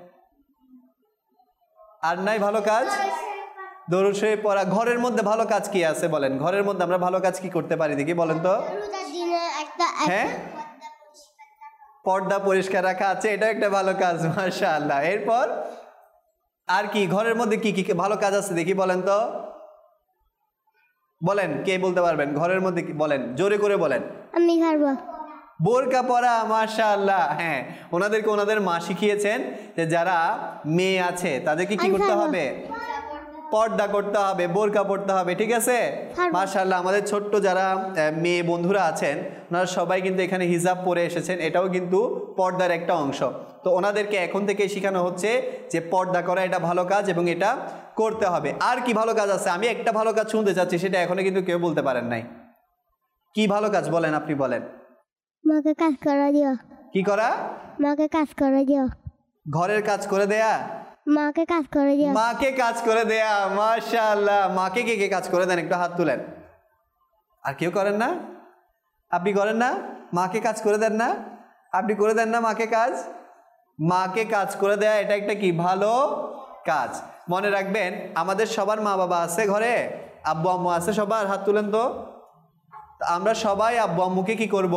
আর নাই ভালো কাজ? দরুদ শরীফ পড়া। ঘরের মধ্যে ভালো কাজ কি আছে বলেন? ঘরের মধ্যে আমরা ভালো কাজ কি করতে পারি দেখি বলেন তো। হ্যাঁ, পর্দা পরিষ্কার রাখা আছে, এটা একটা ভালো কাজ। মাশাআল্লাহ। এরপর আর কি ঘরের মধ্যে কি কি ভালো কাজ আছে দেখি বলেন তো। বলেন, কে বলতে পারবেন? ঘরের মধ্যে কি বলেন, জোরে করে বলেন। আমি খাবো। বোরকা পরা। মাশাআল্লাহ। হ্যাঁ, ওনাদেরকে ওনাদের মা শিখিয়েছেন যে যারা মেয়ে আছে তাদেরকে কি করতে হবে? পর্দা করতে হবে, বোরকা পড়তে হবে। ঠিক আছে, মাশাআল্লাহ। আমাদের ছোট্ট যারা মেয়ে বন্ধুরা আছেন ওনারা সবাই কিন্তু এখানে হিজাব পরে এসেছেন, এটাও কিন্তু পর্দার একটা অংশ। তো ওনাদেরকে এখন থেকে শেখানো হচ্ছে যে পর্দা করা এটা ভালো কাজ এবং এটা করতে হবে। আর কি ভালো কাজ আছে? আমি একটা ভালো কাজ শুনতে চাচ্ছি, সেটা এখনো কিন্তু কেউ বলতে পারেন নাই। কি ভালো কাজ বলেন, আপনি বলেন। মাকে কাজ করে দিও। কি করা? মাকে কাজ করে দিও। ঘরের কাজ করে দেয়া। মাকে কাজ করে দিও। মাকে কাজ করে দেয়া। মাশাআল্লাহ। মাকে কে কে কাজ করে দেন? একটু হাত তুলেন। আর কেউ করেন না? আপনি করেন না? মাকে কাজ করে দেন না? আপনি করে দেন না মাকে কাজ? মাকে কাজ করে দেয়া এটা একটা কি ভালো কাজ। মনে রাখবেন, আমাদের সবার মা বাবা আছে ঘরে, আব্বু আম্মু আছে সবার? হাত তুলেন তো। আমরা সবাই আব্বু আম্মুকে কি করব?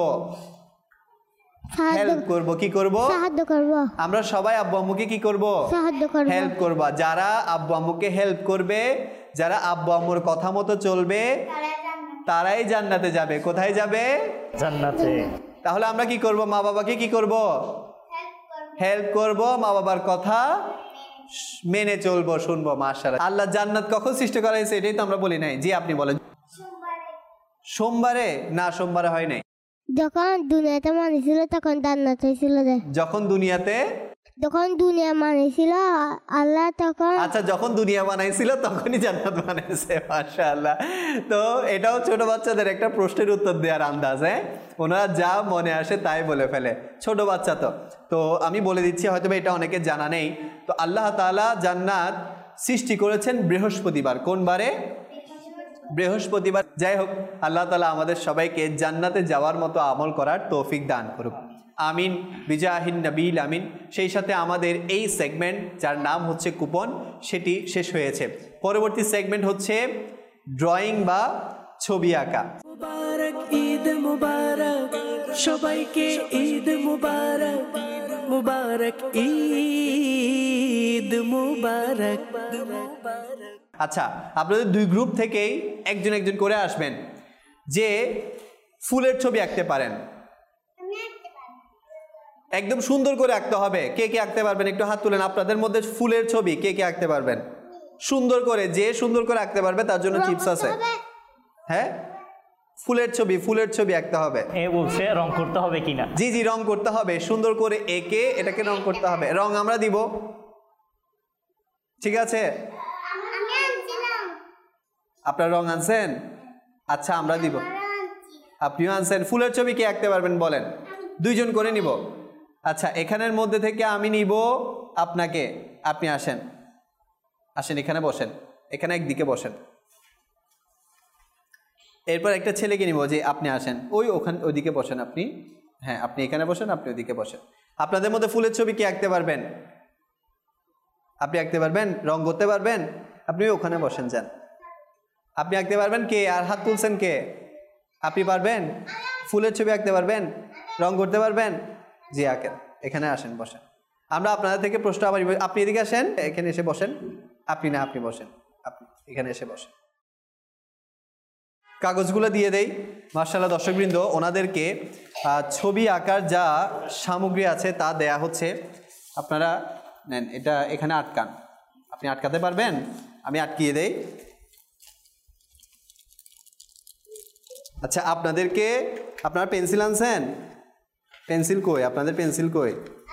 হেল্প করব। কি করব? সাহায্য করব। আমরা সবাই আব্বু আম্মুকে কি করব? সাহায্য করব। হেল্প করব। যারা আব্বু আম্মুকে হেল্প করবে, যারা আব্বু আম্মুর কথা মতো চলবে, তারাই জান্নাতে যাবে। কোথায় যাবে? জান্নাতে। তাহলে আমরা কি করব? মা বাবাকে কি করব? হেল্প করব। মা বাবার কথা মেনে চলবো, শুনবো। মাশাআল্লাহ। আল্লাহ জান্নাত কখন সৃষ্টি করা হয়েছে এটাই তো আমরা বলি নাই। জি, আপনি বলেন। সোমবারে? না, সোমবারে হয় নাই। যখন দুনিয়াতে মানুষ ছিল তখন জান্নাত হয়েছিল। যখন দুনিয়াতে যখন দুনিয়া মানেছিল আল্লাহ তখন। আচ্ছা, যখন দুনিয়া বানাইছিল তখনই জান্নাত বানাইছে। মাশাআল্লাহ। তো এটাও ছোট বাচ্চাদের একটা প্রশ্নের উত্তর দেওয়ার আন্দাজ। হ্যাঁ, ওনারা যা মনে আসে তাই বলে ফেলে, ছোট বাচ্চা তো। তো আমি বলে দিচ্ছি, হয়তো এটা অনেকে জানা নেই। তো আল্লাহ তাআলা জান্নাত সৃষ্টি করেছেন বৃহস্পতিবার। কোন বারে? বৃহস্পতিবার। যাই হোক, আল্লাহ তাআলা আমাদের সবাইকে জান্নাতে যাওয়ার মতো আমল করার তৌফিক দান করুক। আমিন বিজাহিন নবীল আমিন। সেই সাথে আমাদের এই সেগমেন্ট যার নাম হচ্ছে কুপন, সেটি শেষ হয়েছে। পরবর্তী সেগমেন্ট হচ্ছে ড্রয়িং বা ছবি আঁকা। মুবারক ঈদ মুবারক সবাইকে, ঈদ মুবারক মুবারক ঈদ মুবারক। আচ্ছা, আপনাদের দুই গ্রুপ থেকেই একজন একজন করে আসবেন যে ফুলের ছবি আঁকতে পারেন। একদম সুন্দর করে আঁকতে হবে। কে কে আঁকতে পারবেন একটু হাত তুলেন। আপনাদের মধ্যে ফুলের ছবি কে কে আঁকতে পারবেন? সুন্দর করে, যে সুন্দর করে আঁকতে পারবে তার জন্য চিপস আছে। হ্যাঁ, ফুলের ছবি ফুলের ছবি আঁকতে হবে। এ বলছে রং করতে হবে কিনা। জি জি রং করতে হবে, সুন্দর করে এঁকে এটাকে রং করতে হবে। রং আমরা দিব, ঠিক আছে? আপনার রং আনছেন? আচ্ছা আমরা দিব, আপনিও আনছেন। ফুলের ছবি কে আঁকতে পারবেন বলেন? দুইজন করে নিব। আচ্ছা এখানের মধ্যে থেকে আমি নিব আপনাকে, আপনি আসেন আসেন এখানে বসেন, এখানে একদিকে বসেন। এরপর একটা ছেলেকে নিব, যে আপনি আসেন, ওই ওখানে ওইদিকে বসেন আপনি, হ্যাঁ আপনি এখানে বসেন, আপনি ওইদিকে বসেন। আপনাদের মধ্যে ফুলের ছবি কে আঁকতে পারবেন? আপনি আঁকতে পারবেন? রং করতে পারবেন? আপনি ওখানে বসেন, যান। আপনি আঁকতে পারবেন? কে আর হাত তুলছেন কে? আপনি পারবেন? ফুলের ছবি আঁকতে পারবেন? রং করতে পারবেন? জি আঁকেন, এখানে আসেন বসেন। আমরা আপনাদের থেকে প্রশ্ন আবার, আপনি এদিকে আসেন, এখানে এসে বসেন। আপনি না, আপনি বসেন, আপনি এখানে এসে বসেন। কাগজগুলো দিয়ে দেই। মার্শাল্লাহ দর্শকবৃন্দ, ওনাদেরকে ছবি আঁকার যা সামগ্রী আছে তা দেয়া হচ্ছে। আপনারা নেন, এটা এখানে আটকান। আপনি আটকাতে পারবেন? আমি আটকিয়ে দেই। আচ্ছা আপনাদেরকে, আপনারা পেন্সিল আনছেন? পেন্সিল কই? আপনাদের পেন্সিল কই?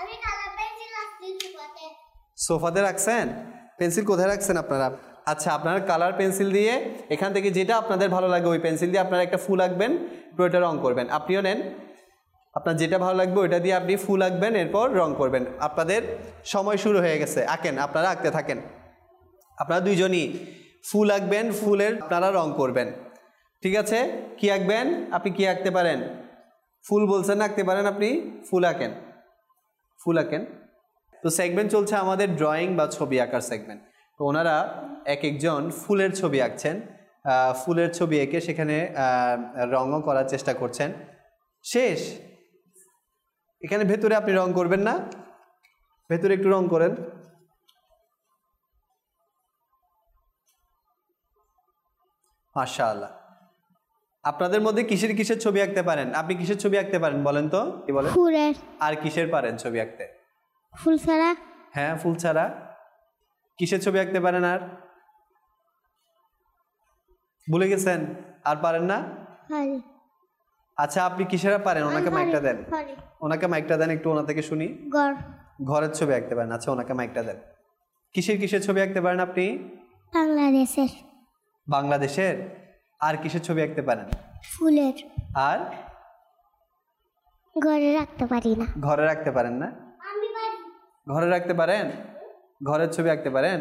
সোফাতে রাখছেন? পেন্সিল কোথায় রাখছেন আপনারা? আচ্ছা আপনারা কালার পেন্সিল দিয়ে এখান থেকে যেটা আপনাদের ভালো লাগে ওই পেন্সিল দিয়ে আপনারা একটা ফুল আঁকবেন, ওইটা রং করবেন। আপনিও নেন, আপনার যেটা ভালো লাগবে ওইটা দিয়ে আপনি ফুল আঁকবেন, এরপর রং করবেন। আপনাদের সময় শুরু হয়ে গেছে, আঁকেন, আপনারা আঁকতে থাকেন। আপনারা দুইজনই ফুল আঁকবেন, ফুলের আপনারা রং করবেন, ঠিক আছে? কি আঁকবেন? আপনি কি আঁকতে পারেন? ফুল বলছেন আঁকতে পারেন আপনি? ফুল আঁকেন, ফুল আঁকেন। তো সেগমেন্ট চলছে আমাদের ড্রয়িং বা ছবি আঁকার সেগমেন্ট। তো ওনারা এক একজন ফুলের ছবি আঁকছেন, ফুলের ছবি এঁকে সেখানে রঙও করার চেষ্টা করছেন। শেষ? এখানে ভেতরে আপনি রং করবেন না? ভেতরে একটু রং করেন। মাশাআল্লাহ। আপনাদের মধ্যে কিসের কিসের ছবি আঁকতে পারেন? আপনি কিসের ছবি আঁকতে পারেন বলেন তো? কি বলেন? ফুলের। আর কিসের পারেন ছবি আঁকতে? ফুল ছাড়া। হ্যাঁ ফুল ছাড়া কিসের ছবি আঁকতে পারেন? আর ভুলে গেছেন? আর পারেন না? আচ্ছা আপনি কিসের পারেন? ওনাকে মাইকটা দেন, ওনাকে মাইকটা দেন, একটু ওনা থেকে শুনি। ঘর। ঘরের ছবি আঁকতে পারেন? আচ্ছা ওনাকে মাইকটা দেন। কিসের কিসের ছবি আঁকতে পারেন আপনি? বাংলাদেশের। বাংলাদেশের। আর কিসের ছবি আঁকতে পারেন? ফুলের। আর ঘরে রাখতে পারি না। ঘরে রাখতে পারেন না? ঘরে রাখতে পারেন? ঘরের ছবি আঁকতে পারেন?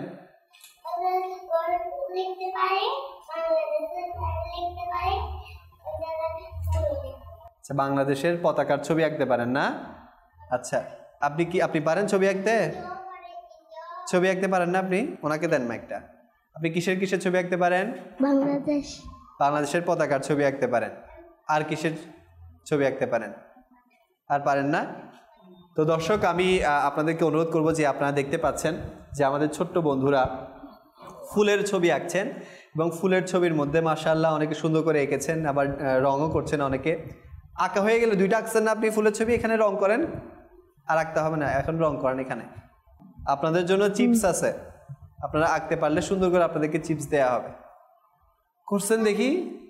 আচ্ছা বাংলাদেশের পতাকার ছবি আঁকতে পারেন না? আচ্ছা আপনি কি আপনি পারেন ছবি আঁকতে? ছবি আঁকতে পারেন না আপনি? ওনাকে দেন মাইকটা। আপনি কিসের কিসের ছবি আঁকতে পারেন? বাংলাদেশ। বাংলাদেশের পতাকার ছবি আঁকতে পারেন। আর কিসের ছবি আঁকতে পারেন? আর পারেন না? তো দর্শক আমি আপনাদেরকে অনুরোধ করব যে আপনারা দেখতে পাচ্ছেন যে আমাদের ছোট্ট বন্ধুরা ফুলের ছবি আঁকছেন এবং ফুলের ছবির মধ্যে মাশাআল্লাহ অনেকে সুন্দর করে এঁকেছেন, আবার রঙও করছেন অনেকে। আঁকা হয়ে গেলে দুইটা আঁকছেন না আপনি ফুলের ছবি, এখানে রং করেন। আর আঁকতে হবে না, এখন রং করেন। এখানে আপনাদের জন্য চিপস আছে, আপনারা আঁকতে পারলে সুন্দর করে আপনাদেরকে চিপস দেওয়া হবে। করছেন দেখি?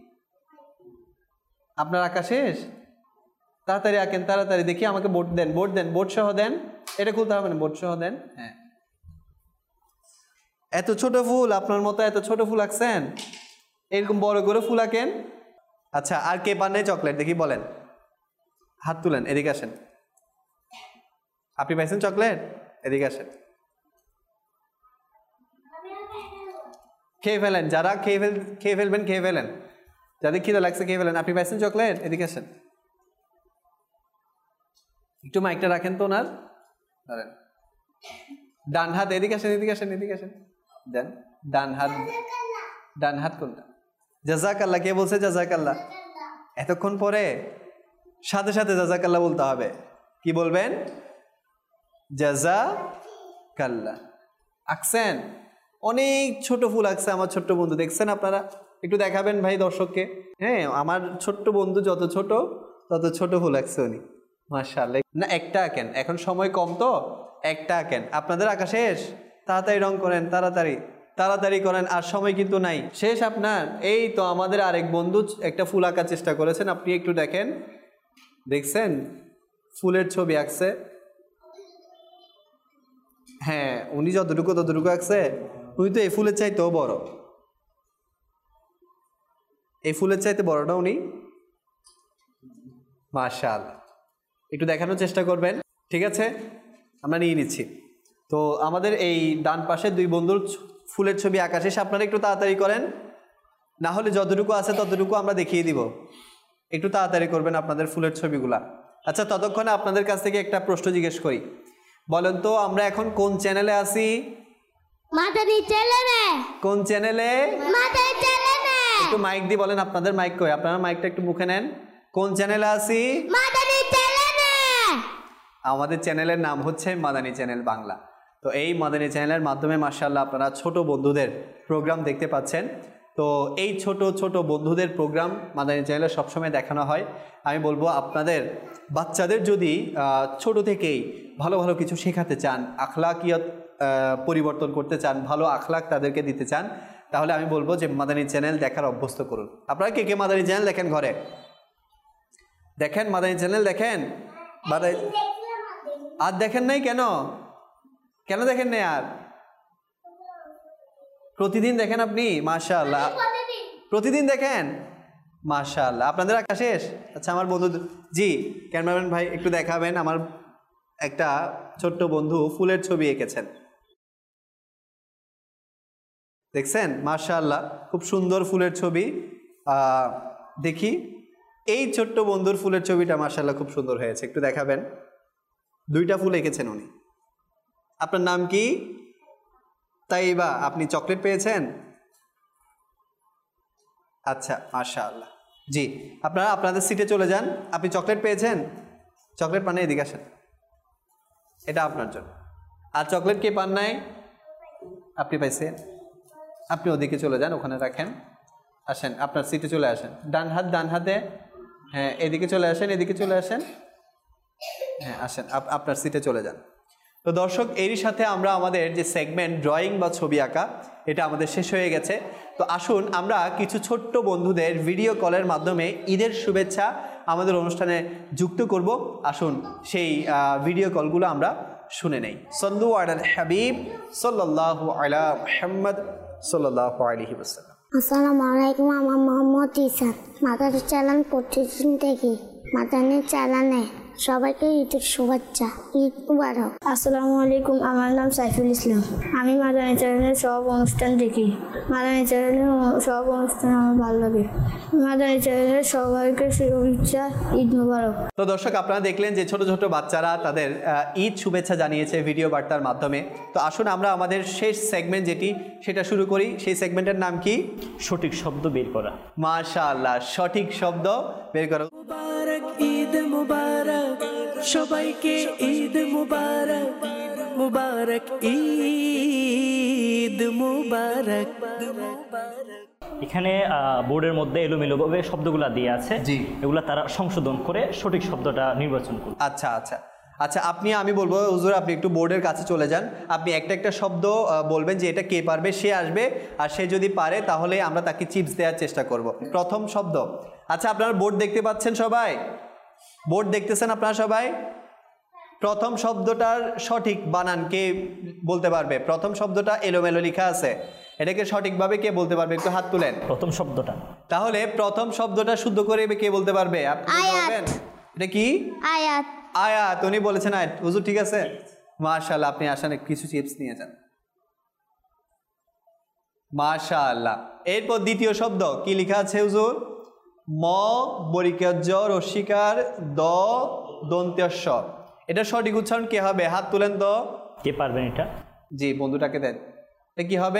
আপনার আঁকা শেষ? তাড়াতাড়ি আঁকেন, তাড়াতাড়ি দেখি। আমাকে বোর্ড দেন, বোর্ড দেন, বোর্ড সহ দেন। এটা খুলতে হবে না, বোর্ড সহ দেন। হ্যাঁ এত ছোট ফুল, আপনার মতো এত ছোট ফুল আঁকছেন, এরকম বড় করে ফুল আঁকেন। আচ্ছা আর কে পান নাই চকলেট দেখি বলেন, হাত তুলেন, এদিকে আসেন। আপনি পাইছেন চকলেট? এদিকে আসেন, খেয়ে ফেলেন। যারা খেয়ে ফেল খেয়ে ফেলবেন খেয়ে ফেলেন, যাদের খিদে লাগছে খেয়ে ফেলেন। আপনি পাইছেন চকলেট? এদিকে আসেন, একটু মাইকটা রাখেন তো ওনার, ধরেন। ডান হাত এদিকে আসেন, এদিকে আসেন, এদিকে আসেন, দেন। ডান হাত, ডান হাত কোনটা? জাযাকাল্লাহ। কে বলছে জাযাকাল্লাহ? এতক্ষণ পরে সাথে সাথে জাযাকাল্লাহ বলতে হবে। কি বলবেন? জাযাকাল্লাহ। আঁকছেন অনেক ছোট ফুল আঁকছে আমার ছোট্ট বন্ধু, দেখছেন আপনারা? একটু দেখাবেন ভাই দর্শককে। হ্যাঁ আমার ছোট্ট বন্ধু যত ছোট তত ছোট ফুল আঁকছে উনি, মাশাআল্লাহ। না একটা আঁকেন, এখন সময় কম তো একটা আঁকেন। আপনাদের আঁকা শেষ? তাড়াতাড়ি রং করেন, তাড়াতাড়ি। তাড়াতাড়ি করেন, আর সময় কিন্তু নাই, শেষ আপনার। এই তো আমাদের আরেক বন্ধু একটা ফুল আঁকার চেষ্টা করেছেন, আপনি একটু দেখেন, দেখছেন ফুলের ছবি আঁকছে। হ্যাঁ, উনি যতটুকু ততটুকু আঁকছে, উনি তো এই ফুলের চাইতেও বড়, এই ফুলের চাইতে বড় না উনি। মাশাআল্লাহ, একটু দেখানোর চেষ্টা করবেন, ঠিক আছে? আমরা নিয়ে নিচ্ছি। তো আমাদের এই ডান পাশে দুই বন্ধুর ফুলের ছবি আঁকা শেষ, আপনারা একটু তাড়াতাড়ি করেন, না হলে যতটুকু আছে ততটুকু আমরা দেখিয়ে দিব। একটু তাড়াতাড়ি করবেন আপনাদের ফুলের ছবিগুলা। আচ্ছা, ততক্ষণে আপনাদের কাছ থেকে একটা প্রশ্ন জিজ্ঞেস করি, বলেন তো আমরা এখন কোন চ্যানেলে আছি? মাদানী চ্যানেলে। কোন চ্যানেলে? মাদানী চ্যানেলে। একটু মাইক দিয়ে বলেন, আপনাদের মাইক কই? আপনারা মাইকটা একটু মুখে নেন। কোন চ্যানেলে আছি? মাদানী চ্যানেলে। আমাদের চ্যানেলের নাম হচ্ছে মাদানী চ্যানেল বাংলা। তো এই মাদানী চ্যানেলের মাধ্যমে মাশাআল্লাহ আপনারা ছোট বন্ধুদের প্রোগ্রাম দেখতে পাচ্ছেন। তো এই ছোট ছোট বন্ধুদের প্রোগ্রাম মাদানী চ্যানেলে সবসময় দেখানো হয়। আমি বলবো আপনাদের বাচ্চাদের যদি ছোট থেকেই ভালো ভালো কিছু শেখাতে চান, আখলাকিয়ত পরিবর্তন করতে চান, ভালো আখলাক তাদেরকে দিতে চান, তাহলে আমি বলবো যে মাদানী চ্যানেল দেখার অভ্যস্ত করুন। আপনারা কে কে মাদানী চ্যানেল দেখেন ঘরে? দেখেন মাদানী চ্যানেল দেখেন? মাদানী আর দেখেন নাই কেন? কেন দেখেন নাই? আর প্রতিদিন দেখেন আপনি? মাশাআল্লাহ, প্রতিদিন দেখেন, মাশাআল্লাহ। আপনাদের আঁকা শেষ? আচ্ছা, আমার বন্ধু, জি ক্যামেরাম্যান ভাই একটু দেখাবেন, আমার একটা ছোট্ট বন্ধু ফুলের ছবি এঁকেছেন, দেখছেন? মাশাআল্লাহ, খুব সুন্দর ফুলের ছবি। দেখি এই ছোট্ট বন্ধুর ফুলের ছবিটা মাশাআল্লাহ খুব সুন্দর হয়েছে, একটু দেখাবেন। দুইটা ফুল এঁকেছেন উনি। আপনার নাম কি? তাইবা। আপনি চকলেট পেয়েছেন? আচ্ছা, মাশাআল্লাহ। জি, আপনারা আপনাদের সিটে চলে যান। আপনি চকলেট পেয়েছেন? চকলেট পান, এদিকে আসেন, এটা আপনার জন্য। আর চকলেট কে পান নাই? আপনি পাইছেন, আপনি ওদিকে চলে যান, ওখানে রাখেন। আসেন, আপনার সিটে চলে আসেন। ডান হাত, ডান হাতে, হ্যাঁ এদিকে চলে আসেন, এদিকে চলে আসেন, হ্যাঁ আসেন, আপনার সিটে চলে যান। তো দর্শক, এরই সাথে আমরা আমাদের যে সেগমেন্ট ড্রয়িং বা ছবি আঁকা, এটা আমাদের শেষ হয়ে গেছে। তো আসুন আমরা কিছু ছোট্ট বন্ধুদের ভিডিও কলের মাধ্যমে ঈদের শুভেচ্ছা আমাদের অনুষ্ঠানে যুক্ত করব। আসুন সেই ভিডিও কলগুলো আমরা শুনে নেই। সল্লু আলাল হাবিব সাল্লাল্লাহু আলা মুহাম্মদ সাল্লাল্লাহু আলাইহি ওয়াসাল্লাম। আসসালামু আলাইকুম, আমার মোহাম্মদ ইসান, মাদানী চ্যানেল প্রতিদিন দেখি। মাদানী চ্যানেলে সবাইকে ঈদের শুভেচ্ছা, ঈদ মুবারক। আসসালামু আলাইকুম, আমার নাম সাইফুল ইসলাম, আমি মাদানী চ্যানেলের সব অনুষ্ঠান দেখি। মাদানী চ্যানেলের সব অনুষ্ঠান আমার ভালো লাগে। মাদানী চ্যানেলের সবাইকে শুভেচ্ছা, ঈদ মুবারক। তো দর্শক, আপনারা দেখলেন যে ছোট ছোট বাচ্চারা তাদের ঈদ শুভেচ্ছা জানিয়েছে ভিডিও বার্তার মাধ্যমে। তো আসুন আমরা আমাদের শেষ সেগমেন্ট যেটি, সেটা শুরু করি। সেই সেগমেন্টের নাম কি? সঠিক শব্দ বের করা। মাশাআল্লাহ, সঠিক শব্দ বের করা। মুবারক, ঈদ মুবারক, সবাইকে ঈদ মুবারক, মুবারক ঈদ মুবারক। এখানে বোর্ডের মধ্যে এলোমেলোভাবে শব্দগুলা দিয়ে আছে, জি, এগুলা তারা সংশোধন করে সঠিক শব্দটা নির্বাচন করবে। আচ্ছা আচ্ছা আচ্ছা, আপনি, আমি বলবো হুজুর আপনি একটু বোর্ডের কাছে চলে যান। আপনি একটা একটা শব্দ বলবেন যে এটা কে পারবে সে আসবে, আর সে যদি পারে তাহলে আমরা তাকে চিপস দেওয়ার চেষ্টা করব। প্রথম শব্দ। আচ্ছা, আপনারা বোর্ড দেখতে পাচ্ছেন সবাই? বোর্ড দেখতেছেন আপনারা সবাই? প্রথম শব্দটার সঠিক বানান কে বলতে পারবে? প্রথম শব্দটা এলোমেলো লেখা আছে, এটাকে সঠিকভাবে কে বলতে পারবে? একটু হাত তুলেন। প্রথম শব্দটা, তাহলে প্রথম শব্দটা শুদ্ধ করে কে বলতে পারবে? আপনি বলবেন। এটা কি? আয়াত। আয়াত। উনি বলেছেন আয়াত। হুজুর ঠিক আছে, মাশাআল্লাহ। আপনি আসেন, কিছু চিপস নিয়ে যান। মাশাআল্লাহ। এরপর দ্বিতীয় শব্দ কি লেখা আছে হুজুর? ম বরিকার্য রস্বীকার দ দন্ত্যস্ব। এটা সঠিক উচ্চারণ কে হবে? হাত তুলেন তো। কে পারবেন এটা? জি, বন্ধুটাকে দেন। এটা কি হবে?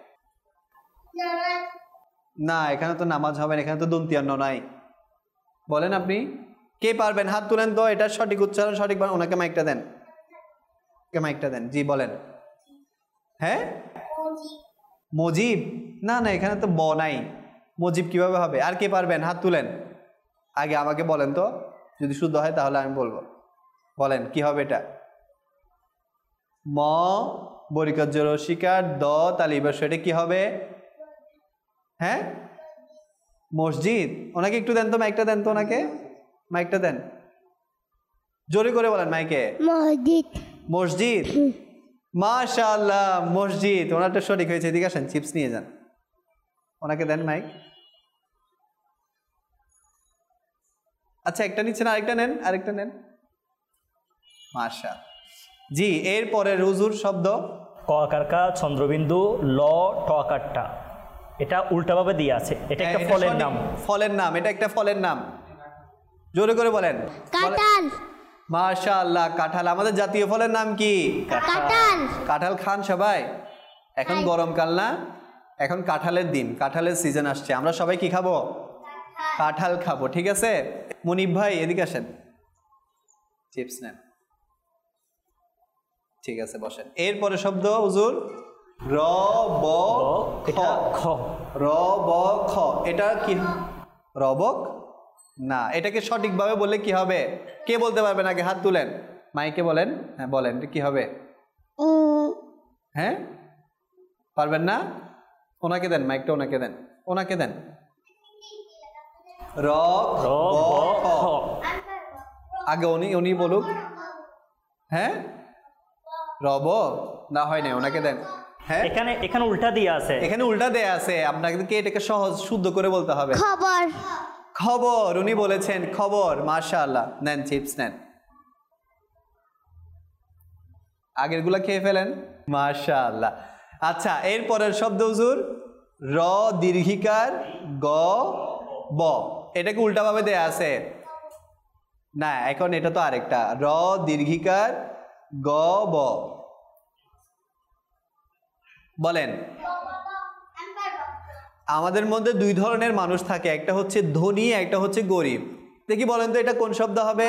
না, এখানে তো নামাজ হবে না, এখানে তো দন্তিয়ান্ন নাই। বলেন আপনি কে পারবেন? হাত তুলেন তো। এটা সঠিক উচ্চারণ, সঠিক বানান। ওনাকে মাইকটা দেন, মাইকটা দেন। জি বলেন। হ্যাঁ, মজিব। না না, এখানে তো ব নাই, মজিব কিভাবে হবে? আর কে পারবেন? হাত তুলেন। আগে আমাকে বলেন তো, যদি শুদ্ধ হয় তাহলে আমি বলবো। বলেন কি হবে এটা? ম বরিকজ্জ রসিকার, দ তালিবাস, এটা কি হবে? হ্যাঁ, মসজিদ। ওনাকে একটু দেন তো, মাইকটা দেন তো, ওনাকে মাইকটা দেন, জোরে করে বলেন মাইকে। মসজিদ। মসজিদ, মাশাআল্লাহ, মসজিদ। ওনারটা সঠিক হয়েছে। এদিকে আসেন, চিপস নিয়ে যান, ওনাকে দেন মাইক। আচ্ছা, একটা নিচ্ছেন, আরেকটা নেন, আরেকটা নেন, মাশাআল্লাহ। জি, এরপরে হুজুর শব্দ ক আকার কা চন্দ্রবিন্দু ল ট আকারটা, এটা উল্টাভাবে দিয়ে আছে। এটা একটা এটা ফলের সঠিক। নাম। ফলের নাম, এটা একটা ফলের নাম, জোরে করে বলেন। কাঁঠাল। মাশাআল্লাহ, কাঁঠাল। আমাদের জাতীয় ফলের নাম কি? কাঁঠাল। কাঁঠাল খান সবাই? এখন গরমকাল না, এখন কাঁঠালের দিন, কাঁঠালের সিজন আসছে। আমরা সবাই কি খাবো? কাঁঠাল খাবো, ঠিক আছে? মুনিব ভাই এদিকে আসেন, চিপস নেন, ঠিক আছে, বসেন। এরপরে শব্দ হুজুর র ব খ। এটা খ। র ব খ, এটা কি? রবক না, এটাকে সঠিকভাবে বললে কি হবে? কে বলতে পারবেন? আগে হাত তুলেন, মাইকে বলেন। হ্যাঁ বলেন, এটা কি হবে? উম, হ্যাঁ, পারবেন না? ওনাকে দেন মাইকটা, ওনাকে দেন, ওনাকে দেন। র র ব ব খ, খ। আগে উনি উনি বলুক। হ্যাঁ, রব না, হয় না, ওনাকে দেন। হ্যাঁ, এখানে এখানে উল্টা দিয়ে আছে। এখানে উল্টা দেয়া আছে, আপনাকে এটাকে সহজ শুদ্ধ করে বলতে হবে। খবর। খবর, উনি বলেছেন খবর। মাশাআল্লাহ, নেন চিপস নেন, আগেরগুলা খেয়ে ফেলেন। মাশাআল্লাহ। আচ্ছা, এরপরের শব্দ হুজুর র দীর্ঘিকার গ ব, এটাকে উল্টাভাবে দেয়া আছে না, এখন এটা তো আরেকটা। র দীর্ঘিকার গ ব, বলেন। আমাদের মধ্যে দুই ধরনের মানুষ থাকে, একটা হচ্ছে ধনী, একটা হচ্ছে গরিব। দেখি বলেন তো এটা কোন শব্দ হবে?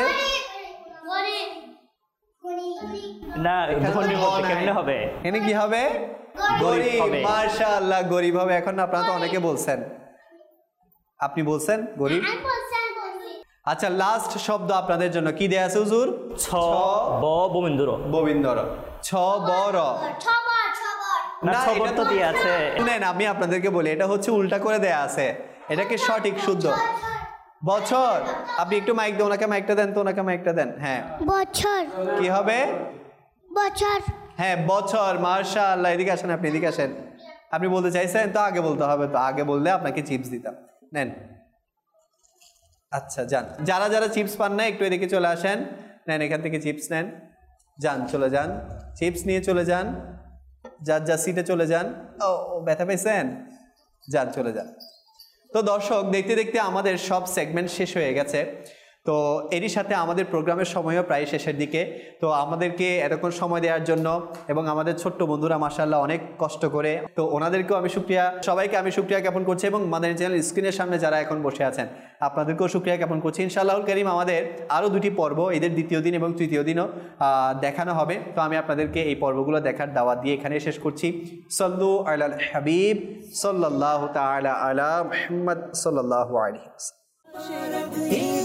না, ধনী বলতে কেমনে হবে? এখানে কি হবে? গরিব। হবে। মাশাআল্লাহ, গরিব হবে। এখন আপনারা তো অনেকে বলছেন, আপনি বলছেন গরিব। আচ্ছা, লাস্ট শব্দ আপনাদের জন্য কি দেয়া আছে হুজুর? ছ ব বমিন্দুর। ববিন্দর, ছ ব র। না, না, ছবর এটা তো তো- দিয়ে আছে। শুনেন, আমি আপনাদেরকে বলি, এটা হচ্ছে উল্টা করে দেয়া আছে, এটাকে সঠিক শুদ্ধ বছর। আপনি একটু মাইক দেন, ওনাকে মাইকটা দেন তো, ওনাকে মাইকটা দেন। হ্যাঁ, বছর। কি হবে? বছর। হ্যাঁ, বছর। মাশাআল্লাহ, এদিকে আসেন, আপনি এদিকে আসেন। আপনি বলতে চাইছেন তো, আগে বলতে হবে তো, আগে বললে আপনাকে চিপস দিতাম। নেন। আচ্ছা, যান, যারা যারা চিপস পান না একটু এদিকে চলে আসেন, নেন এখান থেকে চিপস নেন, যান, চলে যান, চিপস নিয়ে চলে যান, যার যার সিটে চলে যান। ও ও, ব্যথা পেয়েছেন? যান, চলে যান। তো দর্শক, দেখতে দেখতে আমাদের সব সেগমেন্ট শেষ হয়ে গেছে। তো এরই সাথে আমাদের প্রোগ্রামের সময়ও প্রায় শেষের দিকে। তো আমাদেরকে এতক্ষণ সময় দেওয়ার জন্য এবং আমাদের ছোট্ট বন্ধুরা মাশাআল্লাহ অনেক কষ্ট করে, তো ওনাদেরকেও আমি শুকরিয়া, সবাইকে আমি শুকরিয়া জ্ঞাপন করছি। এবং মাদানী চ্যানেল স্ক্রিনের সামনে যারা এখন বসে আছেন আপনাদেরকেও শুকরিয়া জ্ঞাপন করছি। ইনশাআল্লাহুল কারীম আমাদের আরও দুটি পর্ব, ঈদের দ্বিতীয় দিন এবং তৃতীয় দিনও আহ, দেখানো হবে। তো আমি আপনাদেরকে এই পর্বগুলো দেখার দাওয়াত দিয়ে এখানে শেষ করছি। সাল্লু আলাল হাবিব সাল্লাল্লাহু তাআলা আলা মুহাম্মদ সাল্লাল্লাহু আলাইহি ওয়াসাল্লাম।